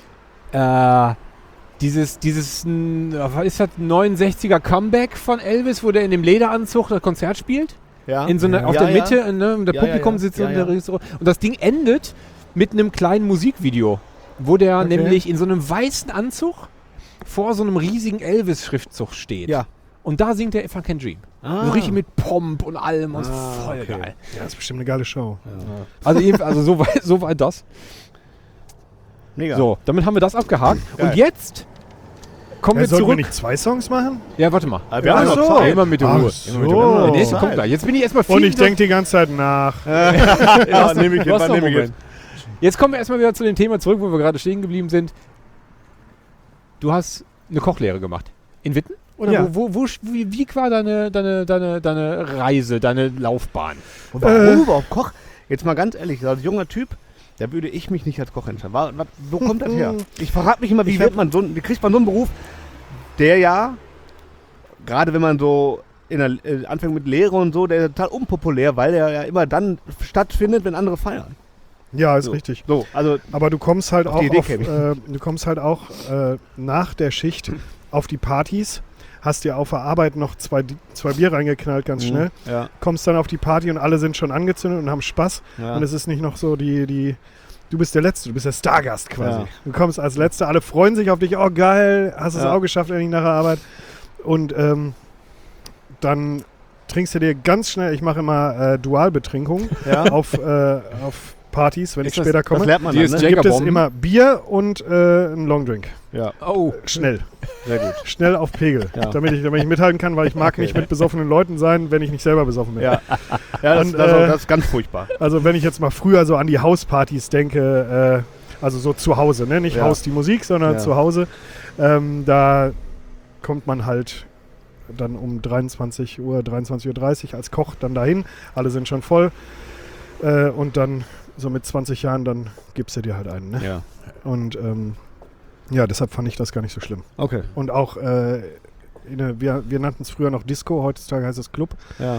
äh, dieses, dieses, n- was ist das, neunundsechziger Comeback von Elvis, wo der in dem Lederanzug das Konzert spielt? Ja. In so einer, Ja. auf Ja, der ja. Mitte, ne, der Ja, Publikum ja, ja. sitzt Ja, und der ja. Restaurant. Und das Ding endet mit einem kleinen Musikvideo, wo der Okay. nämlich in so einem weißen Anzug vor so einem riesigen Elvis-Schriftzug steht. Ja. Und da singt der If I Can Dream. Ah. So richtig mit Pomp und allem und Ah, voll okay. geil. Ja, das ist bestimmt eine geile Show. Also, eben, also so, weit, so weit das. Mega. So, damit haben wir das abgehakt. Geil. Und jetzt kommen Ja, wir sollten wir zurück. nicht zwei Songs machen? Ja, warte mal. Ah, wir haben Ach noch so. Zeit. Immer mit der Ach Ruhe. so. Immer mit der Ruhe. Der nächste Zeit. kommt gleich. Jetzt bin ich erstmal viel. Und ich denke die ganze Zeit nach. Ja, nehme ich Du hast jetzt. noch Nehme einen ich jetzt. Moment. Jetzt kommen wir erstmal wieder zu dem Thema zurück, wo wir gerade stehen geblieben sind. Du hast eine Kochlehre gemacht. In Witten? Oder Ja. wo, wo, wo, wie, wie war deine, deine, deine, deine Reise, deine Laufbahn? Und warum Äh. überhaupt Koch? Jetzt mal ganz ehrlich, als junger Typ, da würde ich mich nicht als Koch entscheiden. Wa- wa- Wo kommt das her? Ich frage mich immer, wie, Ich wird hab- man so, ein- wie kriegt man so einen Beruf, der ja, gerade wenn man so in der, äh, anfängt mit Lehre und so, der ist total unpopulär, weil der ja immer dann stattfindet, wenn andere feiern. Ja, ist So. richtig. So, also Aber du kommst halt Auf auch die Idee auf, käme ich. äh, du kommst halt auch äh, nach der Schicht auf die Partys, hast dir auf der Arbeit noch zwei, Di- zwei Bier reingeknallt, ganz schnell, Ja, kommst dann auf die Party und alle sind schon angezündet und haben Spaß. ja. Und es ist nicht noch so die, die, du bist der Letzte, du bist der Stargast quasi. Ja. Du kommst als Letzter, alle freuen sich auf dich, oh geil, hast es Ja. auch geschafft, endlich nach der Arbeit. Und ähm, dann trinkst du dir ganz schnell, ich mache immer äh, Dualbetrinkung ja. auf, äh, auf Hauspartys, wenn Ist ich das- später Das komme, lernt man Die dann, ist ne? Jack- gibt es Jägerbomben. immer Bier und äh, einen Longdrink. Ja, Oh, Schnell. sehr gut. Schnell auf Pegel, Ja. damit, ich, damit ich mithalten kann, weil ich mag nicht mit besoffenen Leuten sein, wenn ich nicht selber besoffen bin. Ja, ja das, Und, das, äh, das ist ganz furchtbar. Also wenn ich jetzt mal früher so an die Hauspartys denke, äh, also so zu Hause, ne? nicht Ja. Haus die Musik, sondern Ja. zu Hause, ähm, da kommt man halt dann um dreiundzwanzig Uhr, dreiundzwanzig Uhr dreißig als Koch dann dahin, alle sind schon voll äh, und dann so mit zwanzig Jahren, dann gibst du dir halt einen. Ne? Ja, Und ähm, ja, deshalb fand ich das gar nicht so schlimm. okay. Und auch, äh, in eine, wir, wir nannten es früher noch Disco, heutzutage heißt es Club. Ja.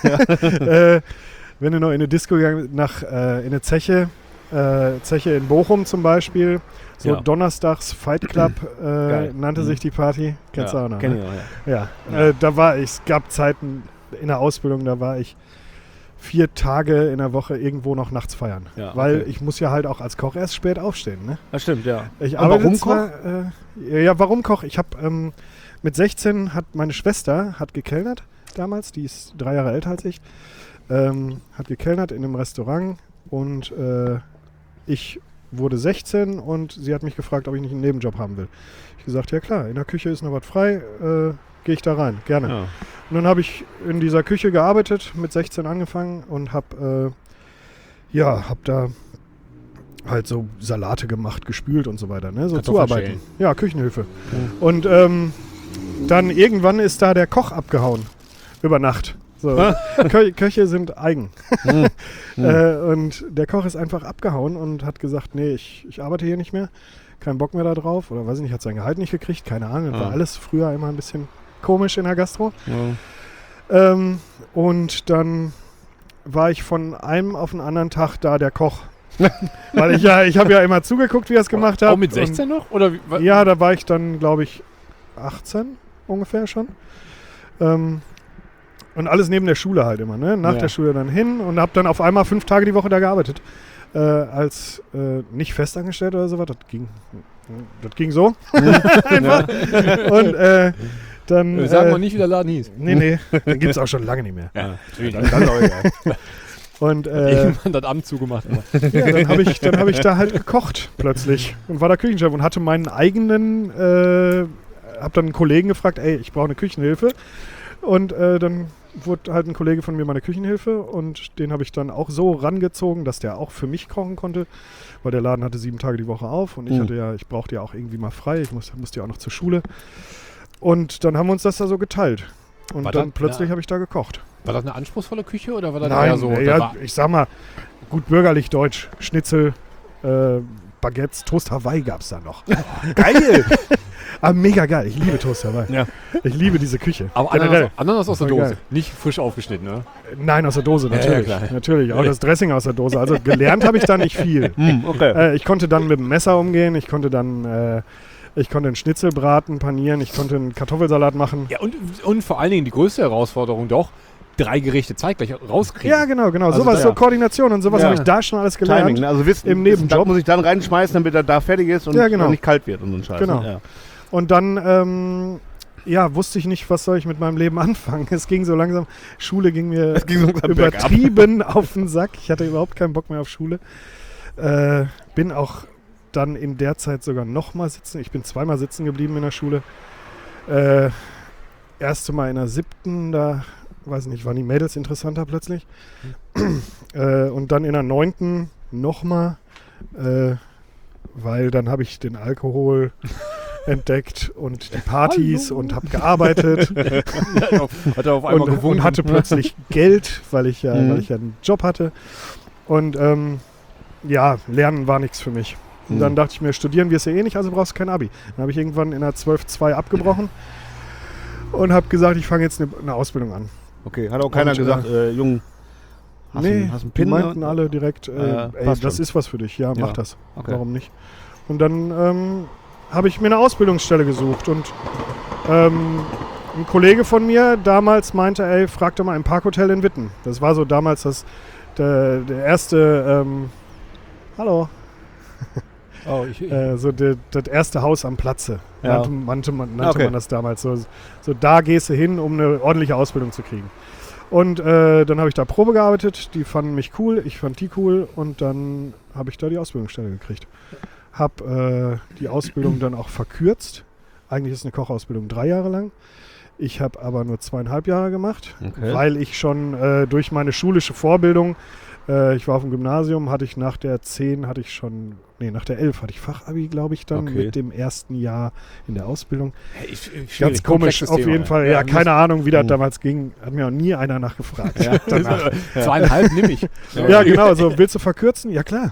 äh, wenn du noch in eine Disco gegangen nach äh, in eine Zeche, äh, Zeche in Bochum zum Beispiel, so Ja. donnerstags Fight Club äh, Geil. nannte Mhm. sich die Party. Kennst du ja. auch noch, Kenn ne? ich auch, ja. Ja, Äh, da war ich, es gab Zeiten in der Ausbildung, da war ich vier Tage in der Woche irgendwo noch nachts feiern. Ja, Weil okay. ich muss ja halt auch als Koch erst spät aufstehen. Ne? Das stimmt, ja. Ich Und arbeite warum zwar, Äh, ja, warum Koch? Ich habe ähm, mit sechzehn hat meine Schwester hat gekellnert damals, die ist drei Jahre älter als ich, ähm, hat gekellnert in einem Restaurant und äh, ich wurde sechzehn und sie hat mich gefragt, ob ich nicht einen Nebenjob haben will. Ich gesagt, ja klar, in der Küche ist noch was frei, äh, gehe ich da rein, gerne. Ja. Und dann habe ich in dieser Küche gearbeitet, mit sechzehn angefangen und habe äh, ja, habe da halt so Salate gemacht, gespült und so weiter, ne? So Kartoffeln zuarbeiten. schälen. Ja, Küchenhilfe. Und ähm, dann irgendwann ist da der Koch abgehauen. Über Nacht. So. Kö Köche sind eigen. Hm. äh, und der Koch ist einfach abgehauen und hat gesagt, nee, ich, ich arbeite hier nicht mehr. Kein Bock mehr da drauf. Oder weiß ich nicht, hat sein Gehalt nicht gekriegt. Keine Ahnung. Das Ah. war alles früher immer ein bisschen komisch in der Gastro. Ja. Ähm, und dann war ich von einem auf den anderen Tag da der Koch. Weil ich ja, ich habe ja immer zugeguckt, wie er es gemacht hat. auch mit sechzehn noch? Oder wie, wa- Und, ja, da war ich dann, glaube ich, achtzehn ungefähr schon. Ähm, und alles neben der Schule halt immer, ne? Nach Ja. der Schule dann hin und habe dann auf einmal fünf Tage die Woche da gearbeitet. Äh, als äh, nicht festangestellt oder sowas. Das ging, das ging so. Einfach. Und äh, dann. Wir sagen äh, mal nicht, wie der Laden hieß. Nee, nee, den gibt es auch schon lange nicht mehr. Ja, natürlich. Dann, dann auch egal. Und äh, Irgendwann das Amt zugemacht. Aber. ja, dann habe ich, dann hab ich da halt gekocht plötzlich und war da Küchenchef und hatte meinen eigenen, äh, habe dann einen Kollegen gefragt, ey, ich brauche eine Küchenhilfe. Und äh, dann wurde halt ein Kollege von mir meine Küchenhilfe und den habe ich dann auch so rangezogen, dass der auch für mich kochen konnte, weil der Laden hatte sieben Tage die Woche auf und ich Mhm. hatte ja, ich brauchte ja auch irgendwie mal frei, ich muss, musste ja auch noch zur Schule. Und dann haben wir uns das da so geteilt. Und War dann das- plötzlich ja. habe ich da gekocht. War das eine anspruchsvolle Küche oder war das Nein, eher so? äh, da ja, war, ich sag mal, gut bürgerlich deutsch. Schnitzel, äh, Baguettes, Toast Hawaii gab es da noch. Geil! Aber mega geil, ich liebe Toast Hawaii. Ja. Ich liebe diese Küche. aber Generell. Ananas, Ananas aus der Voll Dose, geil. nicht frisch aufgeschnitten, ne? Nein, aus der Dose, Ja, ja, natürlich. klar. natürlich, auch das Dressing aus der Dose. Also gelernt habe ich da nicht viel. Hm, okay. Äh, ich konnte dann mit dem Messer umgehen, ich konnte dann, äh, ich konnte einen Schnitzel braten, panieren, ich konnte einen Kartoffelsalat machen. Ja, und, und vor allen Dingen die größte Herausforderung doch, drei Gerichte zeitgleich rauskriegen. Ja, genau, genau. Also sowas, da- so Koordination und sowas Ja. habe ich da schon alles gelernt. Timing, ne? Also wissen, im wissen, Nebenjob. das muss ich dann reinschmeißen, damit er da fertig ist und Ja, genau. und nicht kalt wird und so ein Scheiß. Genau. Ne? Ja. Und dann, ähm, ja, wusste ich nicht, was soll ich mit meinem Leben anfangen. Es ging so langsam, Schule ging mir Es ging so langsam bergab. übertrieben auf den Sack. Ich hatte überhaupt keinen Bock mehr auf Schule. Äh, bin auch dann in der Zeit sogar nochmal sitzen. Ich bin zweimal sitzen geblieben in der Schule. Äh, erste Mal in der siebten, da, weiß nicht, waren die Mädels interessanter plötzlich. äh, und dann in der neunten nochmal, äh, weil dann habe ich den Alkohol entdeckt und die Partys und habe gearbeitet Hat er auf einmal und, gewunken. und hatte plötzlich Geld, weil ich ja, Mhm. weil ich ja einen Job hatte. Und ähm, ja, Lernen war nichts für mich. Und Mhm. dann dachte ich mir, studieren wirst du eh nicht, also brauchst du kein Abi. Dann habe ich irgendwann in der zwölf zwei abgebrochen und habe gesagt, ich fange jetzt eine, eine Ausbildung an. Okay, hat auch keiner Und, gesagt, äh, Jung, hast du nee, einen- hast du einen die Pin? meinten ne? alle direkt, äh, Äh, ey, passt das schon. ist was für dich. Ja, Ja. mach das. Okay. Warum nicht? Und dann ähm, habe ich mir eine Ausbildungsstelle gesucht und ähm, ein Kollege von mir damals meinte, ey, frag doch mal im Parkhotel in Witten. Das war so damals das, der, der erste, ähm, hallo, oh, ich, ich, äh, so der, das erste Haus am Platze. Ja. Nannte, nannte, man, nannte Okay. man das damals. So, so da gehst du hin, um eine ordentliche Ausbildung zu kriegen. Und äh, dann habe ich da Probe gearbeitet, die fanden mich cool, ich fand die cool und dann habe ich da die Ausbildungsstelle gekriegt. Habe äh, die Ausbildung dann auch verkürzt. Eigentlich ist eine Kochausbildung drei Jahre lang. Ich habe aber nur zweieinhalb Jahre gemacht, Okay. weil ich schon äh, durch meine schulische Vorbildung, äh, ich war auf dem Gymnasium, hatte ich nach der zehn, hatte ich schon, nee, nach der elf hatte ich Fachabi, glaube ich, dann Okay. mit dem ersten Jahr in der Ausbildung. Ich, ich, Ganz komisch, auf jeden Fall. Ja, keine Ahnung, wie das Mhm. damals ging. Hat mir auch nie einer nachgefragt. Ja, Danach. zweieinhalb nehme ich. Ja, genau. So, willst du verkürzen? Ja, klar.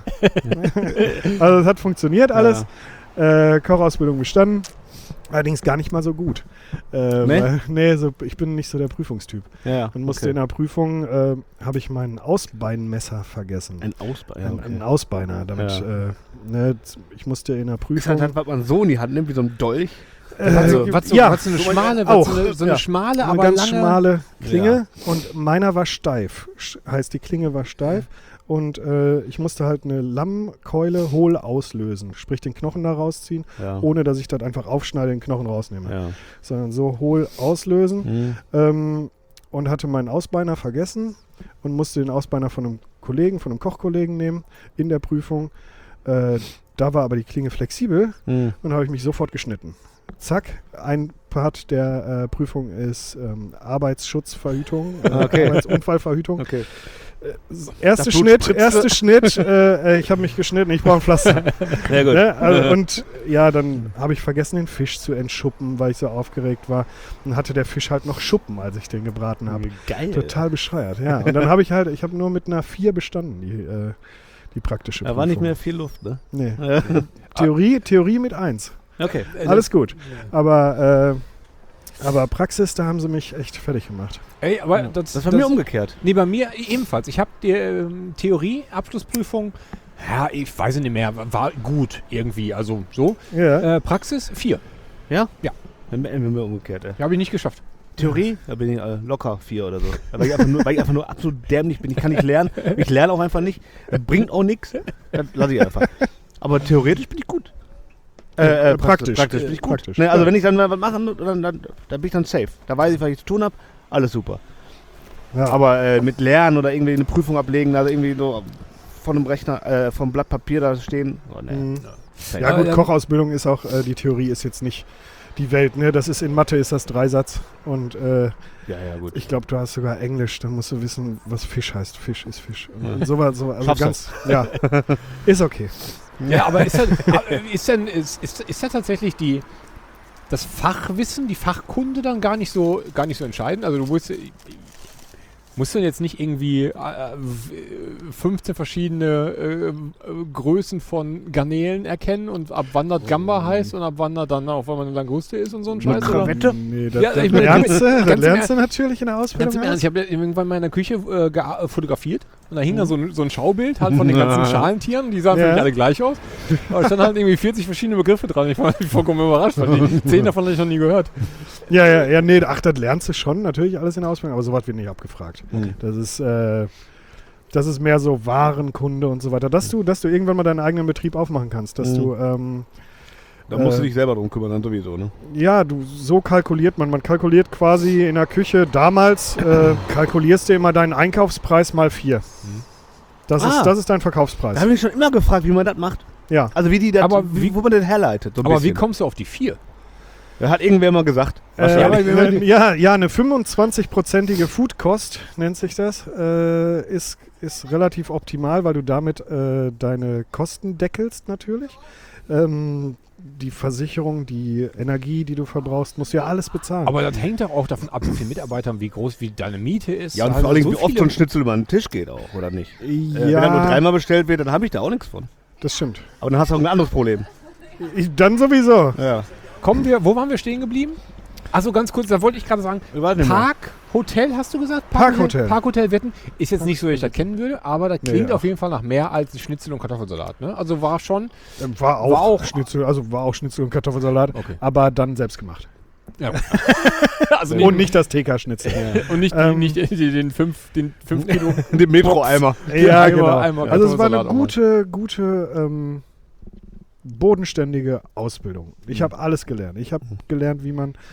Also es hat funktioniert alles. Äh, Kochausbildung bestanden. Allerdings gar nicht mal so gut. Äh, Nee? Weil, nee, so, ich bin nicht so der Prüfungstyp. Ja, Und musste in der Prüfung, äh, habe ich mein Ausbeinmesser vergessen. Ein Ausbau. Ja, Ein, okay. ein Ausbeiner. Damit, Ja. äh, ne, z- ich musste in der Ist Prüfung... halt, was man so in die Hand nimmt, wie so ein Dolch. Also, äh, was so, ja, was so eine so schmale, auch. was so eine, so eine Ja. schmale, eine aber ganz lange. schmale Klinge und meiner war steif. Sch heißt, die Klinge war steif und äh, ich musste halt eine Lammkeule hohl auslösen, sprich den Knochen da rausziehen, Ja. ohne dass ich das einfach aufschneide, den Knochen rausnehme, Ja. sondern so hohl auslösen Mhm. ähm, und hatte meinen Ausbeiner vergessen und musste den Ausbeiner von einem Kollegen, von einem Kochkollegen nehmen in der Prüfung. Äh, da war aber die Klinge flexibel Mhm. und habe ich mich sofort geschnitten. Zack, ein Part der äh, Prüfung ist ähm, Arbeitsschutzverhütung, äh, Okay. Arbeitsunfallverhütung. Okay. Erster Das Blut Schnitt, spritzte. erster Schnitt, äh, äh, ich habe mich geschnitten, ich brauche ein Pflaster. Sehr gut. Ne? Also, und ja, dann habe ich vergessen, den Fisch zu entschuppen, weil ich so aufgeregt war. Dann hatte der Fisch halt noch Schuppen, als ich den gebraten habe. Geil. Total bescheuert, ja. Und dann habe ich halt, ich habe nur mit einer vier bestanden, die, äh, die praktische Da Prüfung. war nicht mehr viel Luft, ne? Nee. Theorie, Theorie mit eins. Okay. Alles gut. Aber, äh, aber Praxis, da haben sie mich echt fertig gemacht. Ey, aber das, Das war mir umgekehrt. Nee, bei mir ebenfalls. Ich habe die ähm, Theorie, Abschlussprüfung, ja, ich weiß nicht mehr, war gut irgendwie, also so. Ja. Äh, Praxis, vier. Ja? Ja. Dann beenden wir mir umgekehrt, ey. Ja, habe ich nicht geschafft. Theorie, da bin ich äh, locker vier oder so. Da war ich einfach nur, weil ich einfach nur absolut dämlich bin. Ich kann nicht lernen. Ich lerne auch einfach nicht. Das bringt auch nichts. Das lasse ich einfach. Aber theoretisch bin ich gut. Äh, äh, Praktisch. Praktisch bin ich gut. Praktisch. Ne, also Ja. wenn ich dann mal was mache, dann, dann, dann bin ich dann safe. Da weiß ich, was ich zu tun habe. Alles super. Ja. Aber äh, mit Lernen oder irgendwie eine Prüfung ablegen, also irgendwie so von einem Rechner, äh, vom Blatt Papier da stehen. Oh, nee. Mhm. Safe. Ja Aber gut, dann- Kochausbildung ist auch, äh, die Theorie ist jetzt nicht die Welt, ne? Das ist in Mathe ist das Dreisatz und äh, Ja, ja, gut. ich glaube, du hast sogar Englisch, dann musst du wissen, was Fisch heißt. Fisch ist Fisch. Und, Ja. und sowas, so, also Schaffst ganz, ja, ist okay. Ja, aber ist, das, ist, denn, ist, ist, ist ja tatsächlich die, das Fachwissen, die Fachkunde dann gar nicht so, gar nicht so entscheidend? Also du musst, musst du jetzt nicht irgendwie äh, fünfzehn verschiedene äh, äh, Größen von Garnelen erkennen und ab wann das Gamba heißt und ab wann das dann auf einmal eine Languste ist und so ein Eine Scheiß? Oder? Krawette? Nee, das, Ja, das ich meine, lernst du, ganz das im lernst du natürlich in der Ausbildung. Ganz im Ernst, ich habe ja irgendwann mal in der Küche äh, gea- äh, fotografiert und da hing da so ein, so ein Schaubild halt von den ganzen Schalentieren, die sahen für Ja. mich alle gleich aus. Aber da standen halt irgendwie vierzig verschiedene Begriffe dran. Ich war vollkommen überrascht, weil die zehn davon habe ich noch nie gehört. Ja, ja, ja, nee, ach, das lernst du schon, natürlich alles in der Ausbildung, aber sowas wird nicht abgefragt. Okay. Das ist, äh, das ist mehr so Warenkunde und so weiter, dass du, dass du irgendwann mal deinen eigenen Betrieb aufmachen kannst, dass Mhm. du, ähm, Da musst du Äh, dich selber drum kümmern, dann sowieso, ne? ja, du, so kalkuliert man, man kalkuliert quasi in der Küche, damals äh, kalkulierst du immer deinen Einkaufspreis mal vier. Das, Ah. ist, das ist dein Da Verkaufspreis. habe ich mich schon immer gefragt, wie man das macht. Ja. Also wie die das, Aber wie, wie- wo man das herleitet. So ein Aber wie bisschen. kommst du auf die vier? Da hat irgendwer mal gesagt. Äh, Wahrscheinlich. aber wenn man äh, ja, ja, eine fünfundzwanzig-prozentige Foodkost nennt sich das, äh, ist, ist relativ optimal, weil du damit äh, deine Kosten deckelst natürlich. Ähm, die Versicherung, die Energie, die du verbrauchst, musst du ja alles bezahlen. Aber das hängt doch auch davon ab, wie viele Mitarbeiter, wie groß, wie deine Miete ist. Ja, und Also vor allem, so wie oft viele- so ein Schnitzel über den Tisch geht auch, oder nicht? Äh, ja, wenn er nur dreimal bestellt wird, dann habe ich da auch nichts von. das stimmt. Aber dann hast du auch ein anderes Problem. Ich, dann sowieso. Ja. Kommen wir, wo waren wir stehen geblieben? Also ganz kurz, da wollte ich gerade sagen, Warte mal. Parkhotel hast du gesagt? Parkhotel. Parkhotel Wetten. Ist jetzt nicht so, dass ich das kennen würde, aber das Nee, klingt ja. auf jeden Fall nach mehr als ein Schnitzel und Kartoffelsalat. Ne? Also war schon, Ähm, War auch, War auch- Schnitzel, also war auch Schnitzel und Kartoffelsalat, Okay. aber dann selbst gemacht. ja. also Und nicht das T K-Schnitzel. und nicht, Ähm, nicht die, die, den fünf den fünf Kilo. Den Metro-Eimer. Ja, Einmal- genau. einmal Also es war eine Kartoffelsalat auch mal. gute, gute, ähm, bodenständige Ausbildung. Ich habe alles gelernt. Ich habe gelernt, wie man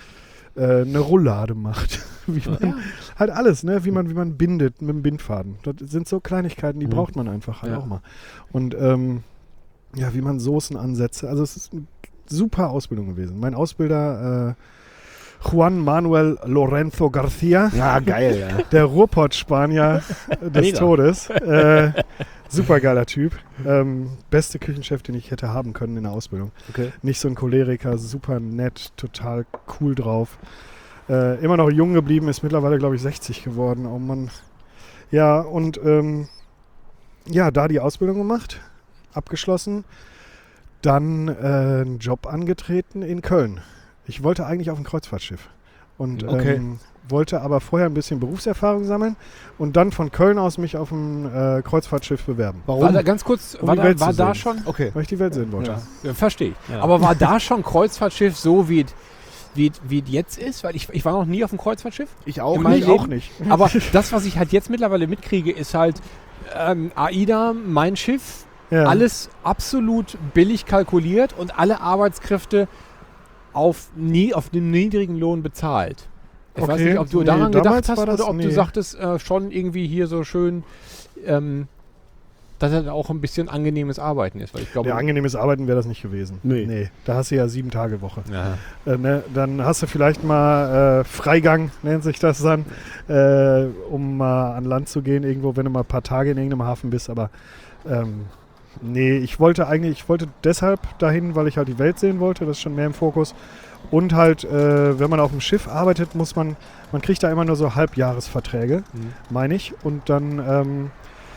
äh, eine Roulade macht. wie man, ja. Halt alles, ne? Wie man, wie man bindet mit dem Bindfaden. Das sind so Kleinigkeiten, die mhm. braucht man einfach halt ja. auch mal. Und ähm, ja, wie man Soßen ansetzt. Also es ist eine super Ausbildung gewesen. Mein Ausbilder äh, Juan Manuel Lorenzo García. Ja, geil, ja. Der Ruhrpott-Spanier des Mega. Todes. Äh, super geiler Typ. Ähm, beste Küchenchef, den ich hätte haben können in der Ausbildung. Okay. Nicht so ein Choleriker, super nett, total cool drauf. Äh, immer noch jung geblieben, ist mittlerweile, glaube ich, sechzig geworden. Oh Mann. Ja, und ähm, ja, da die Ausbildung gemacht, abgeschlossen, dann äh, einen Job angetreten in Köln. Ich wollte eigentlich auf ein Kreuzfahrtschiff und Okay. ähm, wollte aber vorher ein bisschen Berufserfahrung sammeln und dann von Köln aus mich auf ein äh, Kreuzfahrtschiff bewerben, Warum? War da ganz kurz, Um war, die da, Welt war zu da sehen. schon, Okay. weil ich die Welt sehen wollte. Ja. ja, verstehe ich, Ja. aber war da schon Kreuzfahrtschiff so, wie es wie, wie jetzt ist? Weil ich, ich war noch nie auf einem Kreuzfahrtschiff. Ich auch In meinem Ich nicht. auch nicht. Aber das, was ich halt jetzt mittlerweile mitkriege, ist halt ähm, AIDA, mein Schiff, Ja. alles absolut billig kalkuliert und alle Arbeitskräfte auf, nie, auf einem niedrigen Lohn bezahlt. Ich weiß Okay. nicht, ob du Nee, daran gedacht damals hast war das- oder ob nee. du sagtest, äh, schon irgendwie hier so schön, ähm, dass das auch ein bisschen angenehmes Arbeiten ist. Weil ich glaube, Ja, angenehmes Arbeiten wäre das nicht gewesen. Nee. nee. Da hast du ja sieben Tage Woche. ja. Äh, ne, dann hast du vielleicht mal äh, Freigang, nennt sich das dann, äh, um mal an Land zu gehen irgendwo, wenn du mal ein paar Tage in irgendeinem Hafen bist. Aber ähm, nee, ich wollte eigentlich, ich wollte deshalb dahin, weil ich halt die Welt sehen wollte. Das ist schon mehr im Fokus. Und halt, äh, wenn man auf dem Schiff arbeitet, muss man, man kriegt da immer nur so Halbjahresverträge, Mhm. meine ich. Und dann ähm,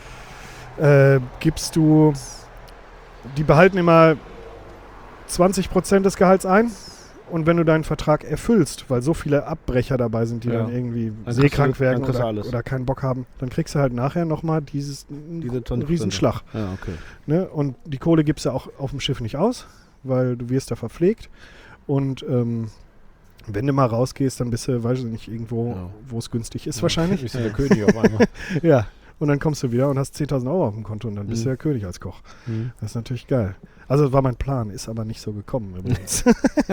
äh, gibst du, die behalten immer zwanzig Prozent des Gehalts ein. Und wenn du deinen Vertrag erfüllst, weil so viele Abbrecher dabei sind, die Ja. dann irgendwie Dann seekrank kriegst du- werden dann kriegst du oder, alles. oder keinen Bock haben, dann kriegst du halt nachher nochmal dieses Diese einen zwanzig Riesenschlag. Ja, okay. Ne? Und die Kohle gibst du auch auf dem Schiff nicht aus, weil du wirst da verpflegt. Und ähm, wenn du mal rausgehst, dann bist du, weiß ich nicht, irgendwo, Ja. wo es günstig ist Ja, wahrscheinlich. Bist du der König auf einmal. Ja. Und dann kommst du wieder und hast zehntausend Euro auf dem Konto und dann bist Mhm. du der König als Koch. Mhm. Das ist natürlich geil. Also das war mein Plan, ist aber nicht so gekommen übrigens.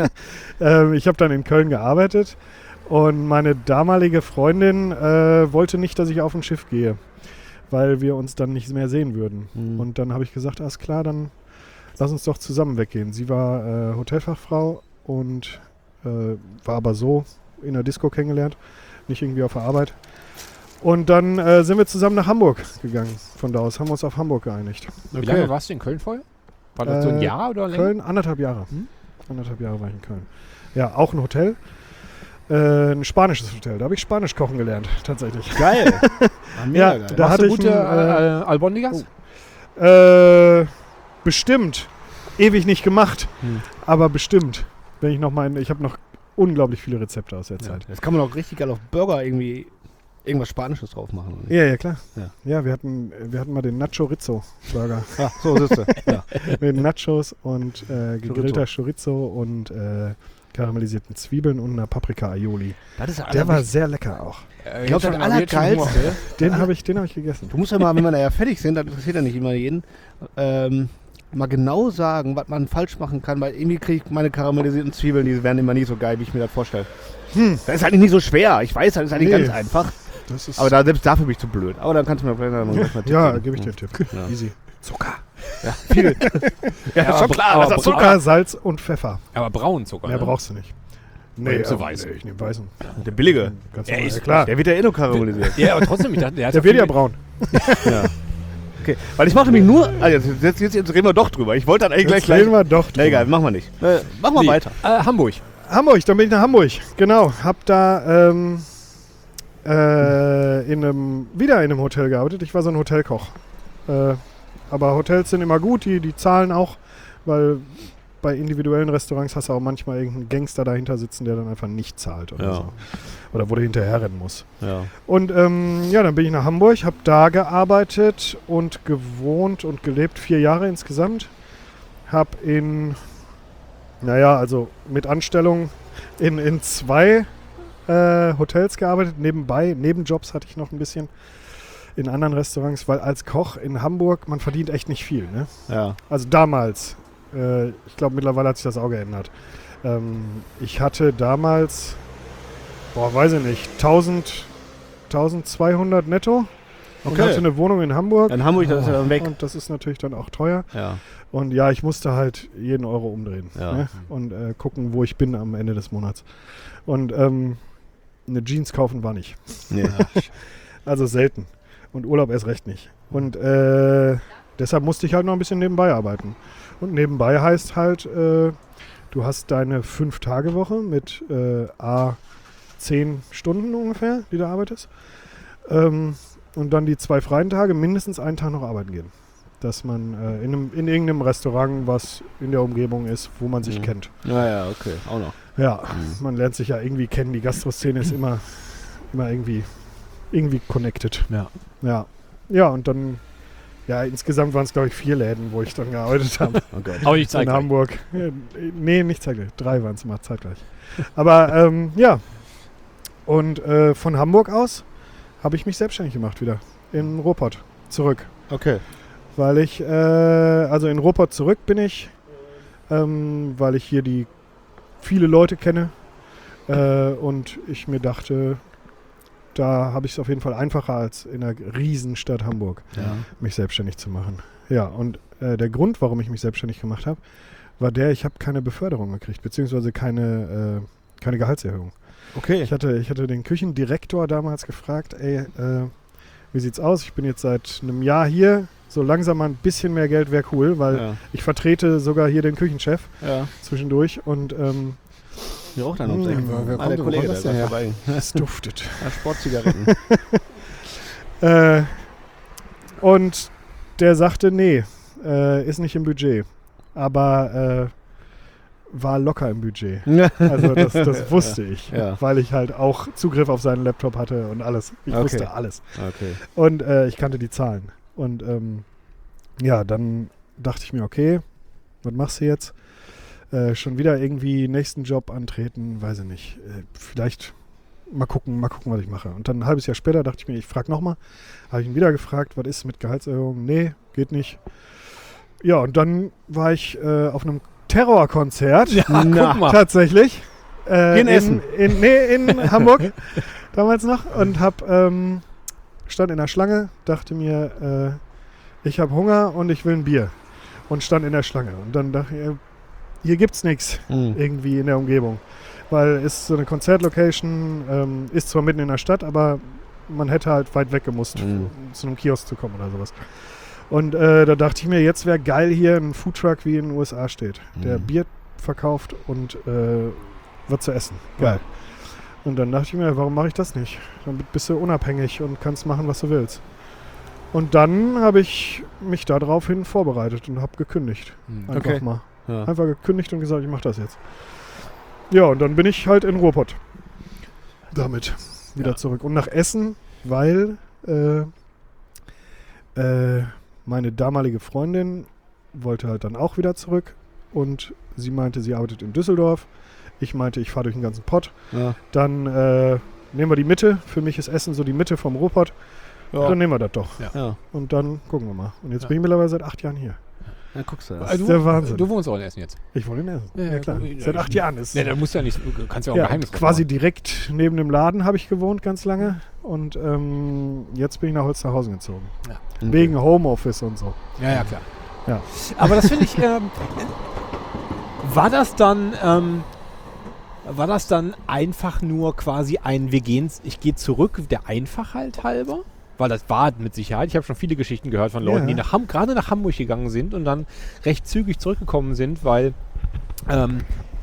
ähm, ich habe dann in Köln gearbeitet und meine damalige Freundin äh, wollte nicht, dass ich auf ein Schiff gehe, weil wir uns dann nicht mehr sehen würden. Mhm. Und dann habe ich gesagt, alles klar, dann lass uns doch zusammen weggehen. Sie war äh, Hotelfachfrau und äh, war aber so in der Disco kennengelernt, nicht irgendwie auf der Arbeit. Und dann äh, sind wir zusammen nach Hamburg gegangen. Von da aus haben wir uns auf Hamburg geeinigt. Wie lange warst du in Köln vorher? War das so ein Äh, Jahr oder länger? Köln, anderthalb Jahre. Hm? Anderthalb Jahre war ich in Köln. Ja, auch ein Hotel. Äh, ein spanisches Hotel. Da habe ich Spanisch kochen gelernt, tatsächlich. Geil. Ah, mega Ja, geil. da Machst hatte du ich gute ein, äh, Albondigas? Oh. Äh, bestimmt. Ewig nicht gemacht, Hm. aber bestimmt. Wenn ich noch mal, ich habe noch unglaublich viele Rezepte aus der Ja. Zeit. Das kann man auch richtig geil auf Burger irgendwie irgendwas Spanisches drauf machen. oder nicht? Ja, ja, klar. Ja. Ja, wir, hatten, wir hatten mal den Nacho Rizzo Burger. Ah, so sitzt du. Ja. Mit Nachos und äh, gegrillter Chorizo und äh, karamellisierten Zwiebeln und einer Paprika Aioli. Das ist Der war sehr lecker auch. Äh, Ich glaub, jetzt das schon- jetzt schon Allergeilste- Hunger, gell? Den habe ich, den hab ich gegessen. Du musst ja mal, wenn wir nachher fertig sind, das interessiert ja nicht immer jeden, ähm, mal genau sagen, was man falsch machen kann, weil irgendwie kriege ich meine karamellisierten Zwiebeln, die werden immer nie so geil, wie ich mir das vorstelle. Hm. Das ist eigentlich nicht so schwer. Ich weiß, das ist eigentlich Nee. ganz einfach. Das ist Aber da, selbst dafür bin ich zu blöd. Aber dann kannst du mir vielleicht noch mal einen Tipp ja, geben. gebe ich dir einen Tipp. Ja. Easy. Zucker. Ja, viel. ja, aber schon bra- klar. aber das ist bra- Zucker, Salz und Pfeffer. Aber Braunzucker. Mehr ne? brauchst du nicht. Oder nimmst du aber- weißen? nee, ich nehme weißen. der billige. Ganz Ja, normal. ist Ja, klar. Der wird ja eh noch karamellisiert. Ja, aber trotzdem, ich dachte, der hat Der so wird ja viel- braun. ja. Okay, weil ich mache nämlich nur. Ah, jetzt, jetzt, jetzt, jetzt reden wir doch drüber. Ich wollte dann eigentlich Jetzt gleich. reden wir doch Na, egal, machen wir nicht. Äh, machen wir Nee, weiter. Äh, Hamburg. Hamburg, dann bin ich nach Hamburg. Genau. Hab da ähm, äh, in einem, wieder in einem Hotel gearbeitet. Ich war so ein Hotelkoch. Äh, aber Hotels sind immer gut, die, die zahlen auch, weil bei individuellen Restaurants hast du auch manchmal irgendeinen Gangster dahinter sitzen, der dann einfach nicht zahlt oder Ja. so. Oder wo du hinterher rennen musst. Ja. Und ähm, ja, dann bin ich nach Hamburg, habe da gearbeitet und gewohnt und gelebt, vier Jahre insgesamt. Habe in, naja, also mit Anstellung in, in zwei äh, Hotels gearbeitet. Nebenbei, Nebenjobs hatte ich noch ein bisschen in anderen Restaurants, weil als Koch in Hamburg, man verdient echt nicht viel. Ne? Ja. Also damals, äh, ich glaube mittlerweile hat sich das auch geändert. Ähm, ich hatte damals boah, weiß ich nicht, tausend, tausendzweihundert netto. Und Okay. hatte eine Wohnung in Hamburg. In Hamburg, das ist ja dann weg. Und das ist natürlich dann auch teuer. Ja. Und ja, ich musste halt jeden Euro umdrehen. Ja. Ne? Und äh, gucken, wo ich bin am Ende des Monats. Und ähm, eine Jeans kaufen war nicht. Nee. Also selten. Und Urlaub erst recht nicht. Und äh, deshalb musste ich halt noch ein bisschen nebenbei arbeiten. Und nebenbei heißt halt, äh, du hast deine fünf-Tage-Woche mit äh, a zehn Stunden ungefähr, die du arbeitest. Ähm, und dann die zwei freien Tage, mindestens einen Tag noch arbeiten gehen. Dass man äh, in, einem, in irgendeinem Restaurant, was in der Umgebung ist, wo man sich Mhm. kennt. Ja, ja, okay. Auch noch. Ja, Mhm. man lernt sich ja irgendwie kennen. Die Gastroszene ist immer, immer irgendwie, irgendwie connected. Ja. Ja. Ja, und dann, ja, insgesamt waren es, glaube ich, vier Läden, wo ich dann gearbeitet habe. Oh Gott. Aber ich In zeige Hamburg. Äh, Nee, nicht zeitgleich. Drei waren es immer zeitgleich. Aber ähm, ja. Und äh, von Hamburg aus habe ich mich selbstständig gemacht wieder. In Ruhrpott zurück. Okay. Weil ich, äh, also in Ruhrpott zurück bin ich, ähm, weil ich hier die viele Leute kenne. Äh, und ich mir dachte, da habe ich es auf jeden Fall einfacher als in einer Riesenstadt Hamburg, Ja. mich selbstständig zu machen. Ja, und äh, der Grund, warum ich mich selbstständig gemacht habe, war der, ich habe keine Beförderung gekriegt, beziehungsweise keine, äh, keine Gehaltserhöhung. Okay. Ich hatte, ich hatte den Küchendirektor damals gefragt, ey, äh, wie sieht's aus? Ich bin jetzt seit einem Jahr hier, so langsam mal ein bisschen mehr Geld wäre cool, weil Ja. ich vertrete sogar hier den Küchenchef Ja. zwischendurch und ähm, Hier auch dann ums Hm, Eck. wer- wer Ah, der kommt- wo Kollege, kommt der das ist denn her? vorbei. es duftet. Ja, Sportzigaretten. Äh, und der sagte, nee, äh, ist nicht im Budget. Aber äh, war locker im Budget. Also das, das wusste ich, Ja. weil ich halt auch Zugriff auf seinen Laptop hatte und alles. Ich Okay. wusste alles. Okay. Und äh, ich kannte die Zahlen. Und ähm, ja, dann dachte ich mir, okay, was machst du jetzt? Äh, schon wieder irgendwie nächsten Job antreten, weiß ich nicht. Äh, vielleicht mal gucken, mal gucken, was ich mache. Und dann ein halbes Jahr später dachte ich mir, ich frage nochmal. Habe ich ihn wieder gefragt, was ist mit Gehaltserhöhung? Nee, geht nicht. Ja, und dann war ich äh, auf einem Terrorkonzert. Ja, Na. guck mal. Tatsächlich. Äh, In Essen? In, nee, in Hamburg damals noch. Und hab, ähm, stand in der Schlange, dachte mir, äh, ich habe Hunger und ich will ein Bier. Und stand in der Schlange. Und dann dachte ich, äh, hier gibt's nichts Hm. irgendwie in der Umgebung. Weil es ist so eine Konzertlocation, ähm, ist zwar mitten in der Stadt, aber man hätte halt weit weg gemusst, Mhm. zu einem Kiosk zu kommen oder sowas. Und äh, da dachte ich mir, jetzt wäre geil hier ein Foodtruck wie in den U S A steht, der Mhm. Bier verkauft und äh, was zu essen. Geil. Und dann dachte ich mir, warum mache ich das nicht? Dann bist du unabhängig und kannst machen, was du willst. Und dann habe ich mich daraufhin vorbereitet und habe gekündigt. Hm. Einfach Okay. mal. Ja. Einfach gekündigt und gesagt, ich mache das jetzt. Ja, und dann bin ich halt in Ruhrpott. Damit wieder Ja. zurück. Und nach Essen, weil äh, äh, meine damalige Freundin wollte halt dann auch wieder zurück. Und sie meinte, sie arbeitet in Düsseldorf. Ich meinte, ich fahre durch den ganzen Pott. Ja. Dann äh, nehmen wir die Mitte. Für mich ist Essen so die Mitte vom Ruhrpott. Ja. Dann nehmen wir das doch. Ja. Und dann gucken wir mal. Und jetzt Ja. bin ich mittlerweile seit acht Jahren hier. Dann guckst du Äh, das. Du, der Wahnsinn. du wohnst auch in Essen jetzt. Ich wohne in Essen. Ja, Ja, ja, klar. gut. Seit acht Jahren ist Ja, da musst du ja nicht, du kannst ja auch ja, ein Geheimnis quasi machen. direkt neben dem Laden habe ich gewohnt ganz lange. Und ähm, jetzt bin ich nach Holsterhausen gezogen. Okay. Wegen Homeoffice und so. Ja, ja, klar. Ja. Aber das finde ich, ähm, war das dann, ähm, war das dann einfach nur quasi ein, wir gehen, ich gehe zurück, der Einfachheit halber? Weil das war mit Sicherheit, ich habe schon viele Geschichten gehört von Leuten, Ja. die nach Ham gerade nach Hamburg gegangen sind und dann recht zügig zurückgekommen sind, weil ähm,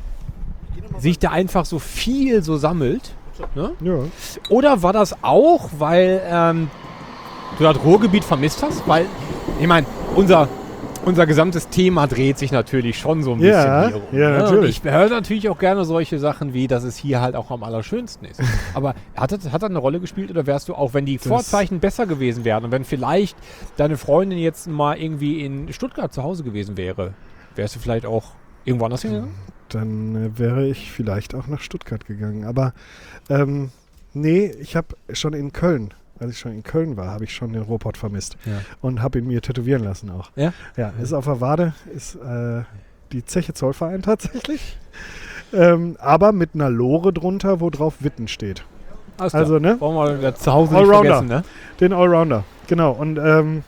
sich da einfach so viel so sammelt. Ne? Ja. Oder war das auch, weil ähm, du das Ruhrgebiet vermisst hast? Weil, ich meine, unser, unser gesamtes Thema dreht sich natürlich schon so ein Ja, bisschen hier rum. ja, ne? natürlich. Und ich höre natürlich auch gerne solche Sachen wie, dass es hier halt auch am allerschönsten ist. Aber hat das, hat das eine Rolle gespielt oder wärst du auch, wenn die Das- Vorzeichen besser gewesen wären und wenn vielleicht deine Freundin jetzt mal irgendwie in Stuttgart zu Hause gewesen wäre, wärst du vielleicht auch irgendwo anders hingegangen? Dann äh, wäre ich vielleicht auch nach Stuttgart gegangen. Aber ähm, nee, ich habe schon in Köln, als ich schon in Köln war, habe ich schon den Ruhrpott vermisst. Ja. Und habe ihn mir tätowieren lassen auch. Ja? Ja, ist auf der Wade, ist äh, die Zeche Zollverein tatsächlich. ähm, aber mit einer Lore drunter, wo drauf Witten steht. Alles klar. Also, ne? Brauchen wir zu Hause nicht Allrounder. vergessen, ne? Den Allrounder, genau. Und ähm,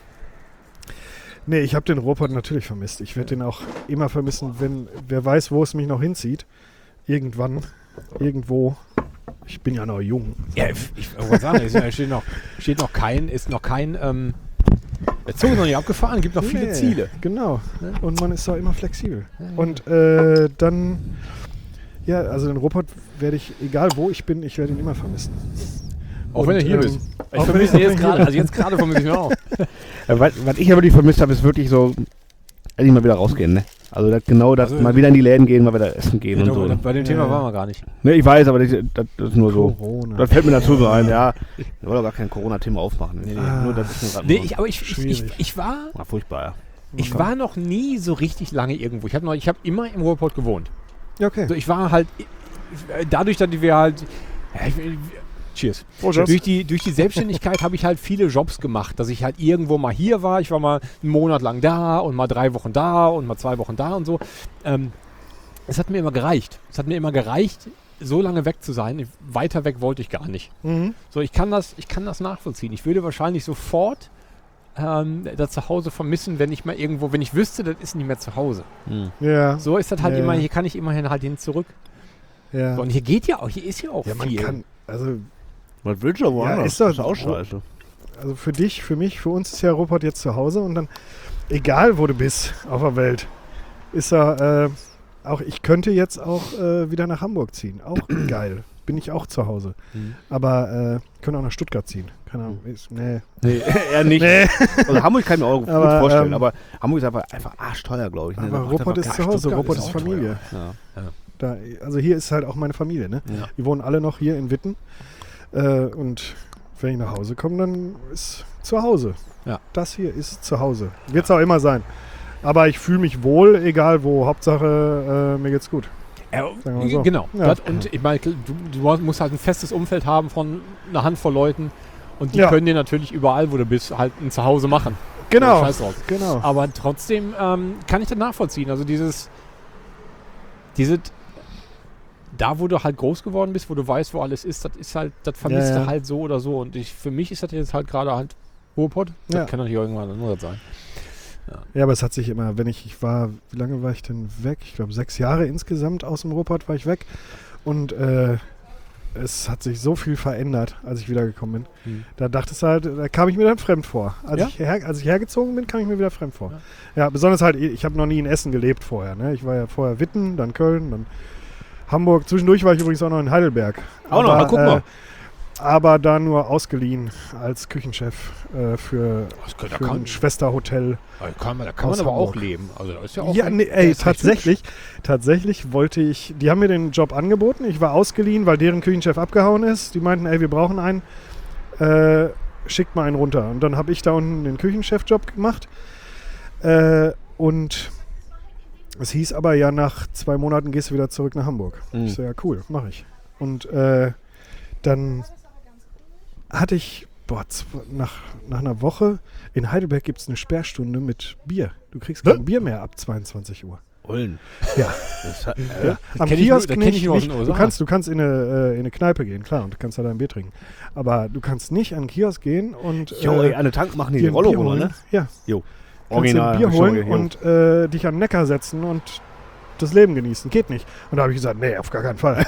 nee, ich habe den Ruhrpott natürlich vermisst. Ich werde den auch immer vermissen, wenn wer weiß, wo es mich noch hinzieht. Irgendwann, irgendwo. Ich bin ja noch jung. Ja, ich, ich wollte sagen, es steht noch, steht noch kein, ist noch kein, ähm, der Zug ist noch nicht abgefahren, gibt noch viele Nee, Ziele. Genau. Ne? Und man ist da immer flexibel. Ja, ja. Und äh, dann, ja, also den Ruhrpott werde ich, egal wo ich bin, ich werde ihn immer vermissen. Auch wenn Und, du hier ähm, bist. Ich auch wenn vermisse ich- ihn jetzt gerade, also jetzt gerade vermisse ich ihn auch. Ja, was, was ich aber nicht vermisst habe, ist wirklich so, endlich mal wieder rausgehen, ne? Also das, genau das, Also, mal wieder in die Läden gehen, mal wieder essen gehen und so. Ne? Bei dem Thema Ja. waren wir gar nicht. Ne, ich weiß, aber das, das, das ist nur so. Corona. Das fällt mir dazu so ein, ja. Ich wollte auch gar kein Corona-Thema aufmachen. Nee, nee, Ah. nur das ist nur grad Nee, nur- ich, aber ich, ich, ich, Schwierig. ich war, Ah, furchtbar, ja. ich war noch nie so richtig lange irgendwo. Ich habe noch, ich habe immer im Ruhrpott gewohnt. Ja, okay. Also ich war halt, dadurch, dass wir halt, ja, ich, cheers. Prost. Durch die, durch die Selbstständigkeit habe ich halt viele Jobs gemacht, dass ich halt irgendwo mal hier war. Ich war mal einen Monat lang da und mal drei Wochen da und mal zwei Wochen da und so. Ähm, es hat mir immer gereicht. Es hat mir immer gereicht, so lange weg zu sein. Weiter weg wollte ich gar nicht. Mhm. So, ich kann das, ich kann das nachvollziehen. Ich würde wahrscheinlich sofort ähm, das Zuhause vermissen, wenn ich mal irgendwo, wenn ich wüsste, das ist nicht mehr zu Hause. Ja. So ist das halt Ja. immer, hier kann ich immerhin halt hin zurück. Ja. So, und hier geht ja auch, hier ist ja auch Ja, man viel. kann, also, Was willst du aber Ja, woanders? ist doch- Das ist auch scheiße. also für dich, für mich, für uns ist ja Ruhrpott jetzt zu Hause und dann, egal wo du bist auf der Welt, ist er, äh, auch ich könnte jetzt auch äh, wieder nach Hamburg ziehen. Auch geil. Bin ich auch zu Hause. Mhm. Aber äh, können auch nach Stuttgart ziehen. Keine Ahnung. Ist, nee. Nee, eher nicht. Nee. Also Hamburg kann ich mir auch gut Aber, vorstellen, ähm, aber Hamburg ist einfach, einfach arschteuer, glaube ich. Ne? Aber Da macht Ruhrpott einfach ist gar- zu Hause. Stuttgart Ruhrpott ist ist auch Familie. Ja. Da, also hier ist halt auch meine Familie. Ne? Ja. Die wohnen alle noch hier in Witten. Äh, und wenn ich nach Hause komme, dann ist zu Hause. Ja. Das hier ist zu Hause. Wird es auch immer sein. Aber ich fühle mich wohl, egal wo. Hauptsache, äh, mir geht's gut. Ja, Sagen wir mal so. genau. Ja. Das, und ich meine, du, du musst halt ein festes Umfeld haben von einer Handvoll Leuten und die Ja. können dir natürlich überall, wo du bist, halt ein Zuhause machen. Genau. So, scheiß drauf. Genau. Aber trotzdem ähm, kann ich das nachvollziehen. Also dieses, diese, da wo du halt groß geworden bist, wo du weißt, wo alles ist, das ist halt, das vermisst Ja, ja. du halt so oder so. Und ich, für mich ist das jetzt halt gerade halt Ruhrpott. Das Ja. kann natürlich irgendwann anderes sein. Ja, aber es hat sich immer, wenn ich, ich war, wie lange war ich denn weg? Ich glaube, sechs Jahre insgesamt aus dem Ruhrpott war ich weg. Und äh, es hat sich so viel verändert, als ich wiedergekommen bin. Hm. Da dachte es halt, da kam ich mir dann fremd vor. Als, Ja? ich, her, als ich hergezogen bin, kam ich mir wieder fremd vor. Ja, ja besonders halt, ich habe noch nie in Essen gelebt vorher. Ne? Ich war ja vorher Witten, dann Köln, dann Hamburg. Zwischendurch war ich übrigens auch noch in Heidelberg. Auch noch, aber, na, guck mal. Äh, aber da nur ausgeliehen als Küchenchef äh, für, Das kann, da für kann, ein Schwesterhotel. da kann man, da kann aus man aber auch Hamburg. leben. Also da ist ja auch Ja, ein- nee, der ey, ist recht tatsächlich, tatsächlich wollte ich, die haben mir den Job angeboten, ich war ausgeliehen, weil deren Küchenchef abgehauen ist. Die meinten, ey, wir brauchen einen, äh, schickt mal einen runter. Und dann habe ich da unten den Küchenchef-Job gemacht. Äh, und es hieß aber, ja, nach zwei Monaten gehst du wieder zurück nach Hamburg. Mhm. Ich so, ja, cool, mache ich. Und äh, dann hatte ich, boah, zw- nach, nach einer Woche, in Heidelberg gibt es eine Sperrstunde mit Bier. Du kriegst kein Bier mehr ab zweiundzwanzig Uhr. Ullen. Ja. Das hat, Ja. Am kenn ich nur- Kiosk das kenn ich nicht. nur aus nicht den U S du, A. kannst, du kannst in eine, äh, in eine Kneipe gehen, klar, und du kannst da dein Bier trinken. Aber du kannst nicht an den Kiosk gehen und Jo, äh, ey, an den Tank machen die dir die ein Rolle Bier runter, holen. ne? Ja, Jo. kannst dir ein Bier hab ich schon holen mal und äh, dich an den Neckar setzen und das Leben genießen. Geht nicht. Und da habe ich gesagt, nee, auf gar keinen Fall.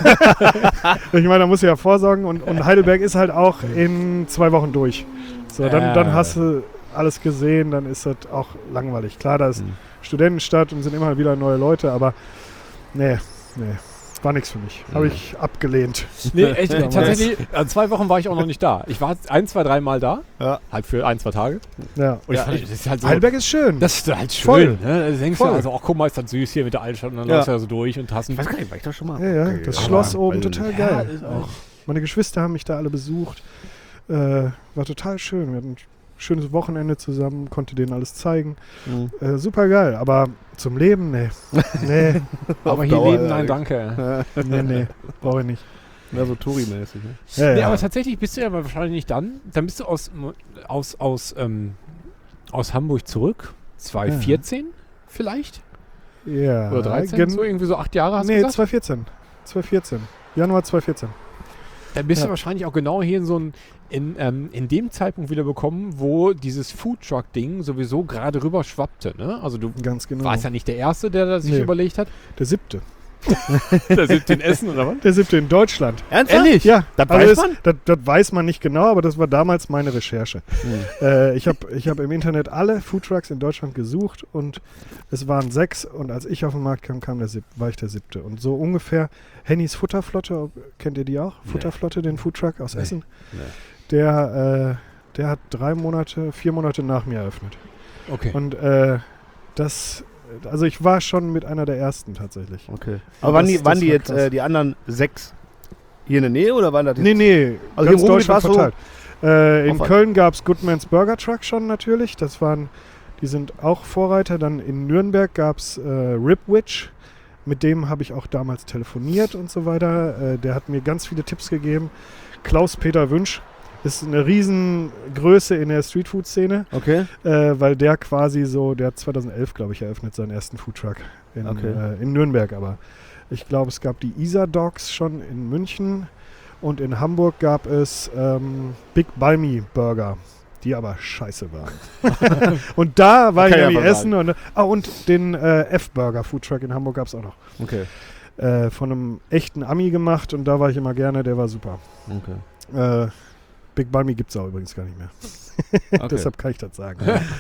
Ich meine, da musst du ja vorsorgen und, und Heidelberg ist halt auch in zwei Wochen durch. So, dann, Äh. dann hast du alles gesehen, dann ist das auch langweilig. Klar, da ist Mhm. Studentenstadt und sind immer wieder neue Leute, aber nee, nee, war nichts für mich. Habe ich abgelehnt. Nee, echt, Ja, tatsächlich, also zwei Wochen war ich auch noch nicht da. Ich war ein, zwei, drei Mal da. Ja. Halt für ein, zwei Tage. Ja. Und Ja, ich fand, das ist halt so, Heidelberg ist schön. das ist halt schön. Voll. Ne? Da denkst Voll. du, also, ach guck mal, ist das süß hier mit der Altstadt und dann Ja. läufst du da so durch und hast Ich weiß ein gar nicht, war ich da schon mal? ja, ja, Okay, das aber- Schloss oben, weil- total Ja, geil. ist auch- Meine Geschwister haben mich da alle besucht. Äh, war total schön. Wir hatten ein schönes Wochenende zusammen, konnte denen alles zeigen. Mhm. Äh, super geil, aber zum Leben, nee. Nee, Aber hier Dauer, leben, ja, nein, Alex. danke. nee, nee, brauche ich nicht. Ja, so Touri-mäßig. Ne? Ja, Nee, ja. aber tatsächlich bist du ja wahrscheinlich nicht dann. Dann bist du aus, aus, aus, ähm, aus Hamburg zurück. zwanzig vierzehn vielleicht? ja, Oder dreizehn? gen- So irgendwie so acht Jahre hast du Nee, gesagt? zwanzig vierzehn. zwanzig vierzehn. Januar zwanzig vierzehn. Dann bist Ja. du wahrscheinlich auch genau hier in so ein, in, ähm, in dem Zeitpunkt wieder bekommen, wo dieses Foodtruck-Ding sowieso gerade rüber schwappte. Ne? Also du Ganz genau. warst ja nicht der Erste, der das sich Nee. überlegt hat. Der siebte. Der sitzt in Essen oder was? Der siebte in Deutschland. Ernsthaft? Ehrlich? Ja, Das also weiß ist- man? Das, das weiß man nicht genau, aber das war damals meine Recherche. Äh, ich habe ich hab im Internet alle Foodtrucks in Deutschland gesucht und es waren sechs und als ich auf den Markt kam, kam der sieb, war ich der siebte. Und so ungefähr Hennys Futterflotte, kennt ihr die auch? Nee. Futterflotte, den Foodtruck aus Nee. Essen? Nee. Der, äh, der hat drei Monate, vier Monate nach mir eröffnet. Okay. Und äh, das, also ich war schon mit einer der ersten tatsächlich. Okay. Ja, Aber waren das- die, das waren die war jetzt krass. äh, die anderen sechs hier in der Nähe oder waren das jetzt? Nee, nee, Also ganz hier im Ruhrgebiet Deutschland war's so verteilt. Äh, in auf- Köln gab es Goodmans Burger Truck schon natürlich. Das waren, die sind auch Vorreiter. Dann in Nürnberg gab es äh, Ripwitch. Mit dem habe ich auch damals telefoniert und so weiter. Äh, der hat mir ganz viele Tipps gegeben. Klaus-Peter Wünsch ist eine Riesengröße in der Streetfood-Szene, Okay. äh, weil der quasi so, der hat zweitausendelf, glaube ich, eröffnet seinen ersten Foodtruck in, Okay. äh, in Nürnberg. Aber ich glaube, es gab die Isar Dogs schon in München und in Hamburg gab es ähm, Big Balmy Burger, die aber scheiße waren. Und da war Kann ich ja nämlich mal essen und, ah, und den äh, F-Burger Foodtruck in Hamburg gab es auch noch. Okay. Äh, von einem echten Ami gemacht und da war ich immer gerne, der war super. Okay. Äh, Big Balmy gibt es auch übrigens gar nicht mehr. Okay. Deshalb kann ich das sagen.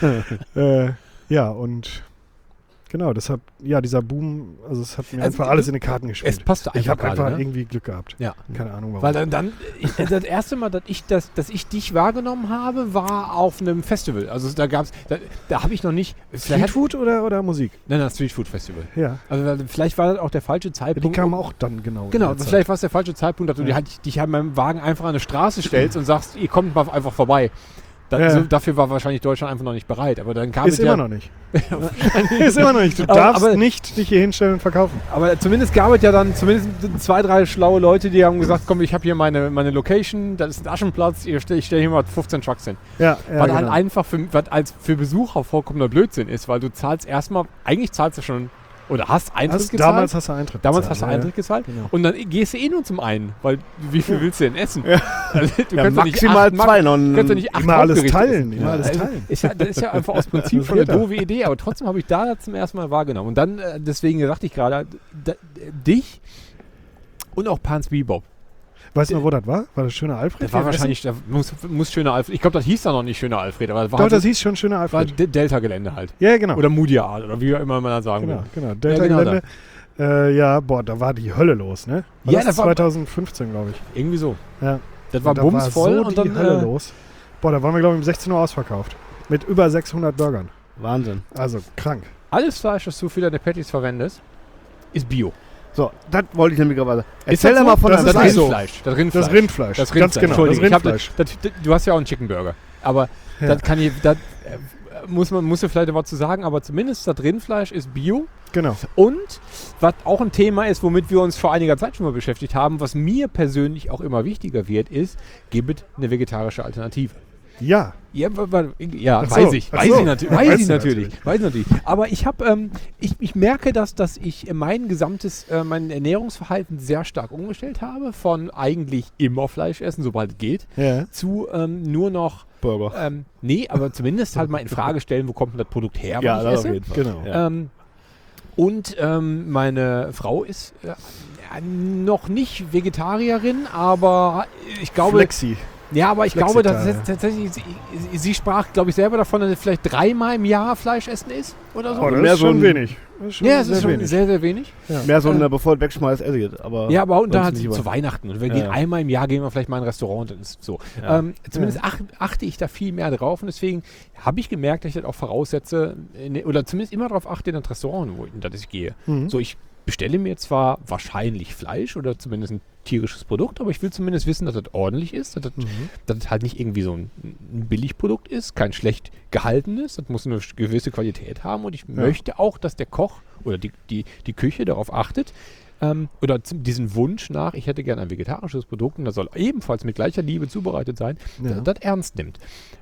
äh, ja, und genau, deshalb, ja, dieser Boom, also es hat mir Also, einfach alles in die Karten gespielt. Es passte einfach Ich habe gerade, einfach ne? irgendwie Glück gehabt. Ja. Keine Ahnung warum. Weil dann, dann ich, das erste Mal, dass ich, das, dass ich dich wahrgenommen habe, war auf einem Festival. Also da gab's, da, da habe ich noch nicht. vielleicht hat- Streetfood oder, oder Musik? Nein, nein, Streetfood Festival. Ja. Also da- vielleicht war das auch der falsche Die Zeitpunkt. kamen auch dann genau. in Genau, der Zeit. vielleicht war es der falsche Zeitpunkt, dass du Ja. dich, halt, dich halt mit meinem Wagen einfach an eine Straße stellst und sagst, ihr kommt mal einfach vorbei. Da, Ja. so, dafür war wahrscheinlich Deutschland einfach noch nicht bereit. Aber dann kam Ist es immer ja, noch nicht. Ist immer noch nicht. Du Aber- darfst aber- nicht dich hier hinstellen und verkaufen. Aber zumindest gab es ja dann zumindest zwei, drei schlaue Leute, die haben gesagt, komm, ich habe hier meine, meine Location, das ist ein Aschenplatz, ihr stell, ich stelle hier mal fünfzehn Trucks hin. Ja, ja was genau. halt einfach für, was als für Besucher vollkommener Blödsinn ist, weil du zahlst erstmal, eigentlich zahlst du schon, oder hast Eintritt hast, gezahlt. damals hast du Eintritt Damals gezahlt, hast du ja, Eintritt gezahlt. Genau. Und dann gehst du eh nur zum einen, weil wie viel willst du denn essen? Ja. Also, du Ja, kannst doch nicht maximal acht zwei. Mark- Noch Du kannst doch nicht acht Immer alles Hauptgerichte teilen, essen. immer alles also, teilen. Ist ja, das ist ja einfach aus Prinzip Das schon eine geht doofe Idee, aber trotzdem habe ich da zum ersten Mal wahrgenommen. Und dann, äh, deswegen sagte ich gerade, da- dich und auch Pans Bebop. Weißt du noch, wo das war? War das Schöner Alfred? Das war hier in wahrscheinlich, da muss, muss schöner Alfred. Ich glaube, das hieß da noch nicht schöner Alfred, aber das war, Essen? Doch, halt das hieß schon Schöner war Alfred. D- Delta-Gelände halt. Ja, genau. Oder Mudia Art oder wie auch immer man das sagen Genau, will. genau. Delta genau Gelände. Äh, ja, boah, da war die Hölle los, ne? War Ja, das das war- zweitausendfünfzehn, glaube ich. Irgendwie so. Ja. Das war da bumsvoll so und die dann. Hölle Äh, los. Boah, da waren wir, glaube ich, um sechzehn Uhr ausverkauft. Mit über sechshundert Burgern. Wahnsinn. Also krank. alles Fleisch, das du für deine Patties verwendest, ist Bio. So, das wollte ich nämlich gerade sagen. Ist Erzähl das doch mal so? von Das der ist das nicht so. Rindfleisch. Das Rindfleisch. Das Rindfleisch. Das Ganz Rindfleisch. genau. Das Entschuldigung, ich hab Rindfleisch. das, das, du hast ja auch einen Chicken Burger. Aber Ja. das kann ich, das äh, muss man muss ja vielleicht was zu sagen, aber zumindest das Rindfleisch ist Bio. Genau. Und was auch ein Thema ist, womit wir uns vor einiger Zeit schon mal beschäftigt haben, was mir persönlich auch immer wichtiger wird, ist, gibt eine vegetarische Alternative. Ja. Ja, wa- wa- ja Ach so, weiß ich. ach Weiß so. ich, natü Ja, weiß weißt ich du natürlich. natürlich. Weiß ich natürlich. Aber ich habe, ähm, ich, ich merke, dass, dass ich mein gesamtes, äh, mein Ernährungsverhalten sehr stark umgestellt habe. Von eigentlich immer Fleisch essen, sobald es geht, Ja. zu ähm, nur noch, Burger. ähm, nee, aber zumindest halt mal in Frage stellen, wo kommt denn das Produkt her, was Ja, ich das auf esse. jeden Fall. Genau. Ja. Ähm, und ähm, meine Frau ist äh, ja, noch nicht Vegetarierin, aber ich glaube, Flexi. ja, aber ich glaube, dass es Flexitarier. jetzt tatsächlich, sie, sie sprach, glaube ich, selber davon, dass es vielleicht dreimal im Jahr Fleisch essen ist oder so. Oh, das Mehr ist so schon ein- wenig. Das ist schon ja, es sehr ist schon wenig. sehr, sehr wenig. Mehr so, Äh, eine, bevor es wegschmeißt, esse ich es. Aber Ja, aber und dann sonst halt nicht zu über- Weihnachten. Und wir Ja, gehen ja. einmal im Jahr, gehen wir vielleicht mal in ein Restaurant. Das ist so. Ja. Ähm, zumindest ach, achte ich da viel mehr drauf. Und deswegen habe ich gemerkt, dass ich das auch voraussetze, in, oder zumindest immer darauf achte, in das Restaurant, wo in das ich gehe. Mhm. So, ich bestelle mir zwar wahrscheinlich Fleisch oder zumindest ein tierisches Produkt, aber ich will zumindest wissen, dass das ordentlich ist, dass das, Mhm. dass das halt nicht irgendwie so ein, ein Billigprodukt ist, kein schlecht gehaltenes, das muss eine gewisse Qualität haben und ich Ja. möchte auch, dass der Koch oder die, die, die Küche darauf achtet, ähm, oder zum- diesen Wunsch nach, ich hätte gerne ein vegetarisches Produkt und das soll ebenfalls mit gleicher Liebe zubereitet sein, Ja. dass das ernst nimmt.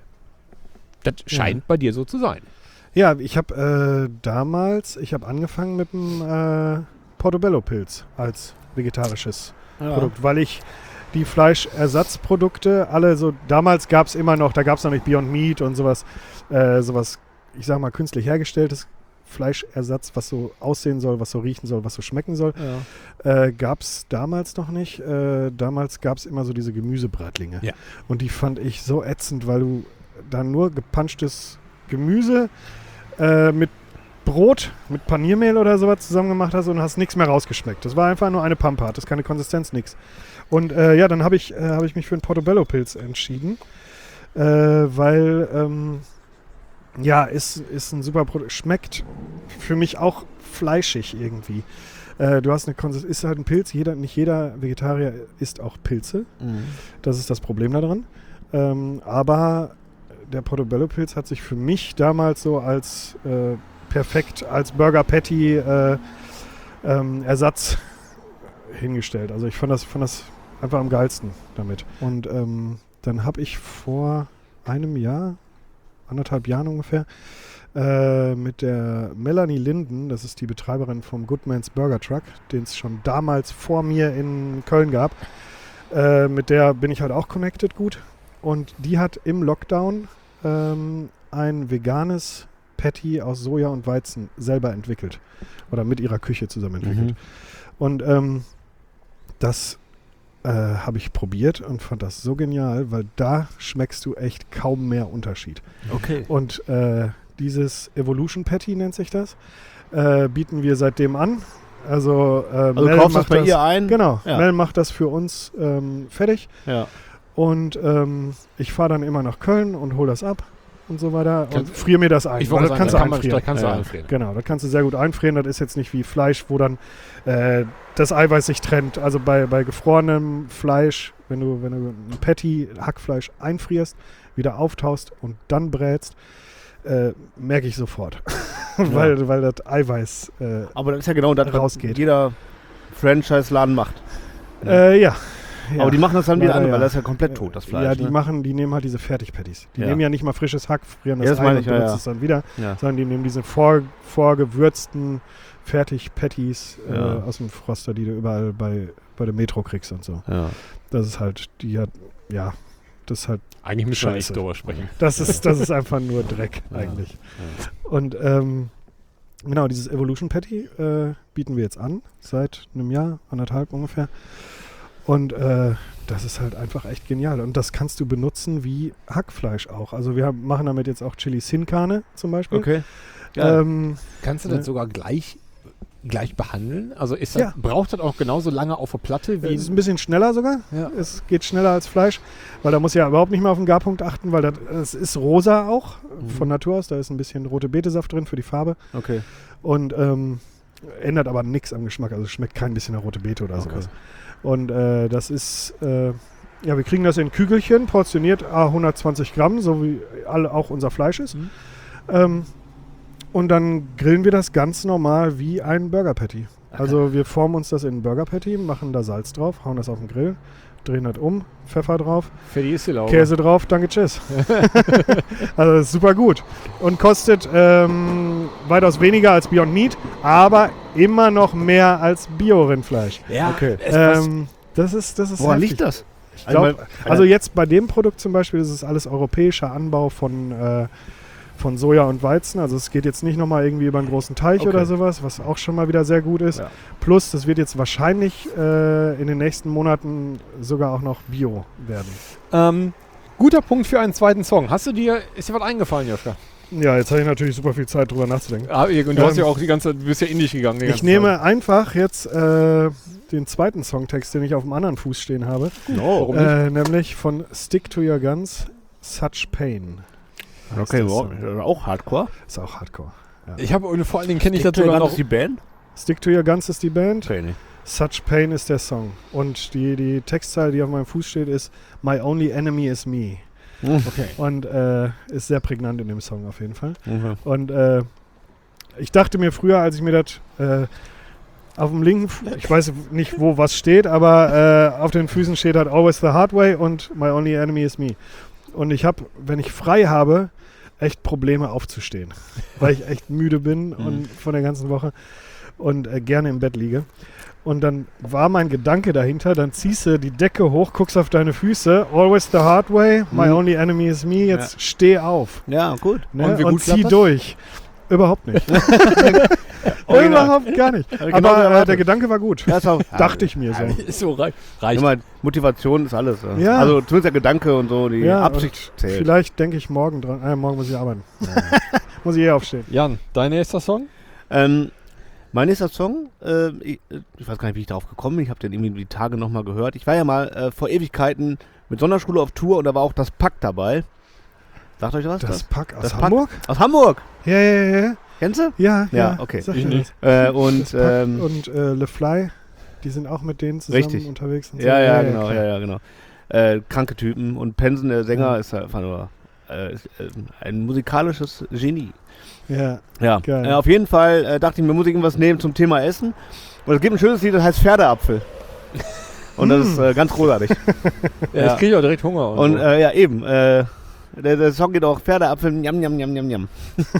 Das scheint bei dir so zu sein. Ja, ich habe äh, damals, ich habe angefangen mit dem äh, Portobello-Pilz als vegetarisches Ja. Produkt, weil ich die Fleischersatzprodukte alle so, damals gab es immer noch, da gab es noch nicht Beyond Meat und sowas, äh, sowas, ich sag mal, künstlich hergestelltes Fleischersatz, was so aussehen soll, was so riechen soll, was so schmecken soll, Ja. äh, gab es damals noch nicht. Äh, damals gab es immer so diese Gemüsebratlinge. Ja. Und die fand ich so ätzend, weil du dann nur gepanschtes Gemüse äh, mit Brot, mit Paniermehl oder sowas zusammen gemacht hast und hast nichts mehr rausgeschmeckt. Das war einfach nur eine Pampe, hat das keine Konsistenz, nix. Und äh, ja, dann habe ich, äh, hab ich mich für einen Portobello-Pilz entschieden, äh, weil ähm, ja, ist, ist ein super Produkt. Schmeckt für mich auch fleischig irgendwie. Äh, du hast eine Konsistenz, ist halt ein Pilz. Jeder, nicht jeder Vegetarier isst auch Pilze. Mhm. Das ist das Problem daran. Ähm, aber der Portobello-Pilz hat sich für mich damals so als äh, perfekt als Burger Patty äh, ähm, Ersatz hingestellt. Also ich fand das, fand das einfach am geilsten damit. Und ähm, dann habe ich vor einem Jahr, anderthalb Jahren ungefähr, äh, mit der Melanie Linden, das ist die Betreiberin vom Goodman's Burger Truck, den es schon damals vor mir in Köln gab, äh, mit der bin ich halt auch connected gut. Und die hat im Lockdown ähm, ein veganes Patty aus Soja und Weizen selber entwickelt. Oder mit ihrer Küche zusammen entwickelt. Mhm. Und ähm, das äh, habe ich probiert und fand das so genial, weil da schmeckst du echt kaum mehr Unterschied. Okay. Und äh, dieses Evolution Patty nennt sich das, äh, bieten wir seitdem an. Also, äh, Also Mel du kaufst das macht bei ihr ein? Genau, Ja. Mel macht das für uns ähm, fertig. Ja. Und ähm, ich fahre dann immer nach Köln und hole das ab und so weiter und Kannst- friere mir das ein. Ich weil wollte das sagen, kannst da du kann man, einfrieren. da kannst du Ja. einfrieren. Genau, das kannst du sehr gut einfrieren. Das ist jetzt nicht wie Fleisch, wo dann äh, das Eiweiß sich trennt. Also bei, bei gefrorenem Fleisch, wenn du, wenn du ein Patty, Hackfleisch einfrierst, wieder auftaust und dann brätst, äh, merke ich sofort. weil, weil das Eiweiß, äh, Aber das ist ja genau das, was rausgeht. jeder Franchise-Laden macht. äh, ja. ja. Aber die machen das dann wieder Leider an, weil ja. das ist ja komplett tot, das Fleisch. Ja, die ne? machen, die nehmen halt diese Fertig-Patties. Die Ja. nehmen ja nicht mal frisches Hack, frieren das, Ja, das ein meine und ich, ja, benutzen ja. es dann wieder, Ja. sondern die nehmen diese vor, vorgewürzten Fertig-Patties äh, Ja. aus dem Froster, die du überall bei, bei der Metro kriegst und so. Ja. Das ist halt, die hat, ja, das ist halt, Eigentlich müssen wir Scheiße. nicht drüber sprechen. das ist, das ist einfach nur Dreck Ja. eigentlich. Und ähm, genau, dieses Evolution Patty äh, bieten wir jetzt an, seit einem Jahr, anderthalb ungefähr. Und äh, das ist halt einfach echt genial. Und das kannst du benutzen wie Hackfleisch auch. Also wir haben, machen damit jetzt auch Chili Sin Carne zum Beispiel. Okay. Geil. Ähm, Kannst du Ne? das sogar gleich, gleich behandeln? Also ist Ja. das, braucht das auch genauso lange auf der Platte wie... es ist ein bisschen schneller sogar. Ja. Es geht schneller als Fleisch, weil da muss ja überhaupt nicht mehr auf den Garpunkt achten, weil das, es ist rosa auch Mhm. von Natur aus. Da ist ein bisschen rote Betesaft drin für die Farbe. Okay. Und ähm, ändert aber nichts am Geschmack. Also es schmeckt kein bisschen nach rote Beete oder Okay. sowas. Und äh, das ist, äh, ja, wir kriegen das in Kügelchen, portioniert à hundertzwanzig Gramm, so wie alle, auch unser Fleisch ist. Mhm. Ähm, und dann grillen wir das ganz normal wie ein Burger Patty. Also wir formen uns das in ein Burger Patty, machen da Salz drauf, hauen das auf den Grill, drehen das um, Pfeffer drauf, Für die ist die Laube. Käse drauf, danke, tschüss. Also das ist super gut. Und kostet ähm, weitaus weniger als Beyond Meat, aber immer noch mehr als Bio-Rindfleisch. Ja, Okay. es passt. Ähm, das ist, das ist Woran heftig. liegt das? Ich glaub, Also, also jetzt bei dem Produkt zum Beispiel ist es alles europäischer Anbau von, äh, von Soja und Weizen. Also es geht jetzt nicht nochmal irgendwie über einen großen Teich Okay. oder sowas, was auch schon mal wieder sehr gut ist. Ja. Plus, das wird jetzt wahrscheinlich äh, in den nächsten Monaten sogar auch noch Bio werden. Ähm, guter Punkt für einen zweiten Song. Hast du dir, ist dir was eingefallen, Joschka? Ja, jetzt habe ich natürlich super viel Zeit drüber nachzudenken. Ah, und du Ähm, hast ja auch die ganze du bist ja in dich gegangen. die Ich ganze nehme Zeit. einfach jetzt äh, den zweiten Songtext, den ich auf dem anderen Fuß stehen habe, Oh. Warum nicht? äh, nämlich von Stick to Your Guns, Such Pain. Okay, das, wow. äh, Auch Hardcore. Ist auch Hardcore. Ich habe und vor allen Dingen kenne ich Stick das to Your sogar Guns noch. ist die Band? Stick to Your Guns ist die Band, Okay, nee. Such Pain ist der Song. Und die, die Textzeile, die auf meinem Fuß steht, ist My only enemy is me. Okay. Und äh, ist sehr prägnant in dem Song auf jeden Fall. Mhm. Und äh, ich dachte mir früher, als ich mir das äh, auf dem linken, Fu- ich weiß nicht, wo was steht, aber äh, auf den Füßen steht halt Always the Hard Way und My only enemy is me. Und ich habe, wenn ich frei habe, echt Probleme aufzustehen, weil ich echt müde bin und von der ganzen Woche. und äh, gerne im Bett liege. Und dann war mein Gedanke dahinter, dann ziehst du die Decke hoch, guckst auf deine Füße, always the hard way, my Mhm. only enemy is me, jetzt Ja. steh auf. Ja, gut. Ne? Und Und, wie gut klappt zieh das? durch. Überhaupt nicht. Original. Überhaupt gar nicht. Hab ich genau Aber äh, erwartet. der Gedanke war gut. Ja, ist auch, Dachte ich mir so. Ist so reich. reicht. Immer, Motivation ist alles. Ja. Ja. Also zumindest der Gedanke und so, die Ja, Absicht und zählt. Vielleicht denke ich morgen dran. Äh, morgen muss ich arbeiten. Muss ich eh aufstehen. Jan, dein nächster Song? Ähm, mein nächster Song, äh, ich, ich weiß gar nicht, wie ich darauf gekommen bin, ich habe den irgendwie die Tage nochmal gehört. Ich war ja mal äh, vor Ewigkeiten mit Sonderschule auf Tour und da war auch das Pack dabei. Sagt euch was? Das Pack aus Das Pack? Hamburg? Aus Hamburg! Ja, ja, ja, ja. Kennst du? Ja, Ja, ja. okay. Sag Ich mir nicht. das. Äh, Das und Pack ähm, und äh, Le Fly, die sind auch mit denen zusammen Richtig. unterwegs. Und so. ja, ja, genau, klar. ja, ja, genau. Äh, kranke Typen und Pensen, der Sänger, Ja. ist einfach nur äh, ist, äh, ein musikalisches Genie. Ja, Ja, Geil. äh, auf jeden Fall äh, dachte ich mir, muss ich irgendwas nehmen zum Thema Essen. Und es gibt ein schönes Lied, das heißt Pferdeapfel. Und das ist äh, ganz großartig. Ja, Ja. ich kriege auch direkt Hunger. Und, Und so. äh, ja, eben. Äh, der, der Song geht auch Pferdeapfel, njam, njam, njam, njam, njam.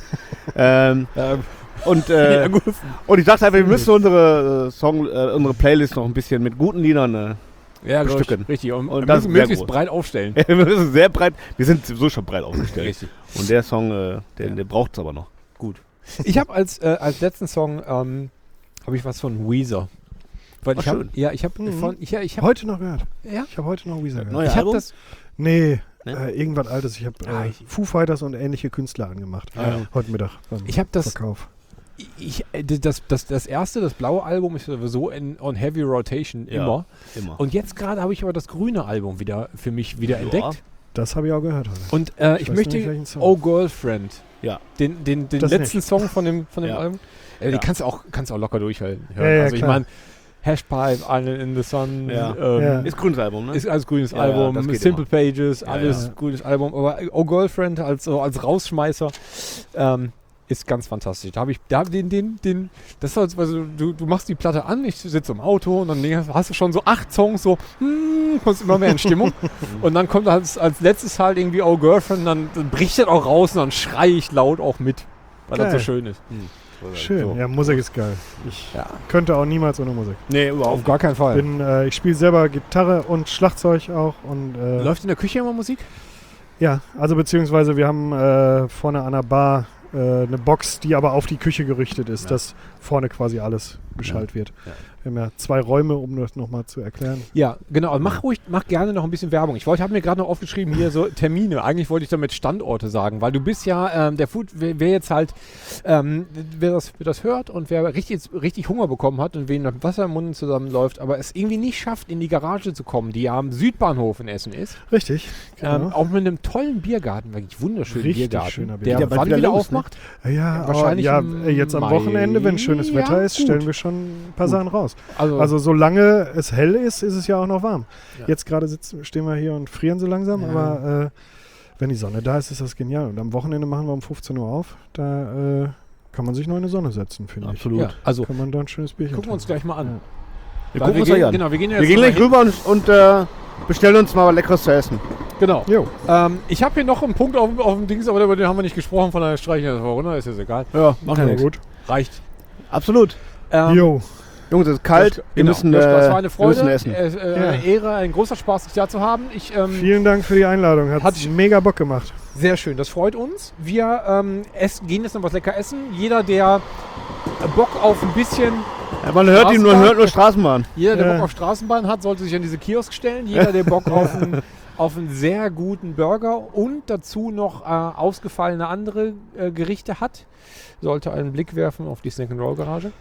ähm, Ähm, und, äh, ja, gut. und ich dachte einfach, wir müssen unsere, äh, Song, äh, unsere Playlist noch ein bisschen mit guten Liedern äh, Ja, glaub ich, bestücken. richtig. Und, Und und das müssen ist sehr möglichst groß. breit aufstellen. wir müssen sehr breit, wir sind sowieso schon breit aufgestellt. Richtig. Und der Song, äh, der, Ja. der braucht es aber noch. Gut. Ich habe als, äh, als letzten Song ähm, habe ich was von Weezer. Weil Ach, ich hab, schön. ja, ich habe Mhm. von ich, ja, ich habe heute noch gehört. ja, Ich habe heute noch Weezer gehört. Neuer ich habe Album? das Nee, Ne? äh, irgendwas Altes. Ich habe Ah, äh, ich- Foo Fighters und ähnliche Künstler angemacht. Ah, ja. Heute Mittag beim ich habe das Verkauf. ich, äh, das, das das erste, das blaue Album ist sowieso in, on Heavy Rotation Ja. immer. Immer. Und jetzt gerade habe ich aber das grüne Album wieder für mich wieder Ja. entdeckt. Das habe ich auch gehört heute. Und äh, ich, weiß noch möchte nicht, welchen Song. Oh Girlfriend. Ja. Den, den, den Das letzten nicht. Song von dem, von dem Ja. Album. Äh, Ja. Den kannst du auch, kannst du auch locker durchhalten. Hören. Ja, ja, also ich klar. meine, Hashpipe, Island in the Sun, Ja. ähm, Ja. Ist grünes Album, ne? ist alles grünes Ja, ja, Album, das geht Simple immer. Pages, Ja, alles ja. grünes Album. Aber Oh Girlfriend als, so als Rausschmeißer ähm, ist ganz fantastisch. Da habe ich, da den, den, den, das ist halt, also du, du machst die Platte an, ich sitze im Auto und dann hast du schon so acht Songs, so, hm, kommst immer mehr in Stimmung. Und dann kommt als, als letztes halt irgendwie Oh Girlfriend, dann, dann bricht das auch raus und dann schreie ich laut auch mit, weil das so Geil. schön ist. Schön. So. Ja, Musik ist geil. Ich Ja. könnte auch niemals ohne Musik. Nee, überhaupt. Auf gar keinen Fall. Bin, äh, ich spiele selber Gitarre und Schlagzeug auch. Und, äh, Läuft in der Küche immer Musik? Ja, also beziehungsweise wir haben äh, vorne an der Bar äh, eine Box, die aber auf die Küche gerichtet ist, Ja. dass vorne quasi alles beschallt wird. Ja. Wir haben ja zwei Räume, um das nochmal zu erklären. Ja, genau. Also mach ruhig, mach gerne noch ein bisschen Werbung. Ich wollte, habe mir gerade noch aufgeschrieben hier so Termine. Eigentlich wollte ich damit Standorte sagen, weil du bist ja ähm, der Food, wer, wer jetzt halt, ähm, wer das, wer das hört und wer richtig, richtig Hunger bekommen hat und wen das Wasser im Mund zusammenläuft, aber es irgendwie nicht schafft, in die Garage zu kommen, die am Südbahnhof in Essen ist. Richtig. Ähm, Genau. auch mit einem tollen Biergarten, wirklich wunderschönen Richtig Biergarten, schöner der Biergarten. Ja, bald wann wieder wieder los, ne? aufmacht. ja, wahrscheinlich ja, im äh, jetzt am Mai. Wochenende, wenn schönes Ja, Wetter ist, gut. stellen wir schon ein paar Gut. Sachen raus. Also, Also solange es hell ist, ist es ja auch noch warm. Ja. Jetzt gerade sitzen, stehen wir hier und frieren so langsam, Ja. aber äh, wenn die Sonne da ist, ist das genial. Und am Wochenende machen wir um fünfzehn Uhr auf. Da äh, kann man sich noch in die Sonne setzen, finde ich. Absolut. ja, also Kann man da ein schönes Bierchen gucken wir uns trinken. gleich mal an. Wir Weil gucken uns gehen, gleich an. Genau, wir gehen, jetzt Wir gehen noch mal gleich rüber und, und äh, bestellen uns mal was Leckeres zu essen. Genau. Jo. Ähm, ich habe hier noch einen Punkt auf, auf dem Dings, aber über den haben wir nicht gesprochen, von daher streichen wir das mal runter, ist jetzt egal. Ja, macht ja Ja, nichts. gut. Reicht. Absolut. Ähm, Jo. Jungs, es ist kalt. Josh, wir genau. müssen, Josh, das äh, war eine wir müssen Freude, essen. äh, äh, Ja. eine Ehre, ein großer Spaß, dich da zu haben. Ich, ähm, Vielen Dank für die Einladung. Hat, Hat- mega Bock gemacht. sehr schön, das freut uns. Wir ähm, essen, gehen jetzt noch was lecker essen. Jeder, der Bock auf ein bisschen, Ja, man hört die, man Straßenbahn. hört nur Straßenbahn. jeder, der Ja. Bock auf Straßenbahn hat, sollte sich an diese Kiosk stellen. Jeder, der Bock auf einen, auf einen sehr guten Burger und dazu noch äh, ausgefallene andere äh, Gerichte hat, sollte einen Blick werfen auf die Snack and Roll Garage.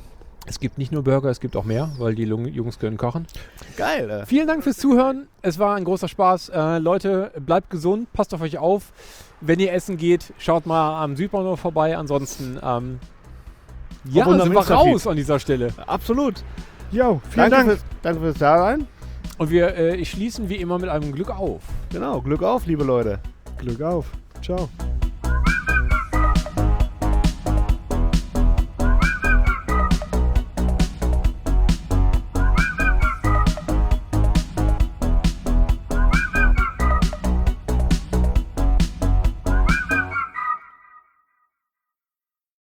Es gibt nicht nur Burger, es gibt auch mehr, weil die Lung- Jungs können kochen. Geil. Äh. Vielen Dank fürs Zuhören. Es war ein großer Spaß. Äh, Leute, bleibt gesund, passt auf euch auf. Wenn ihr essen geht, schaut mal am Südbahnhof vorbei. Ansonsten, ähm, ja, unserem sind wir Insta-Feed. raus an dieser Stelle. Absolut. Jo, vielen Danke Dank. fürs, danke fürs Dasein. Und wir äh, schließen wie immer mit einem Glück auf. Genau, Glück auf, liebe Leute. Glück auf. Ciao.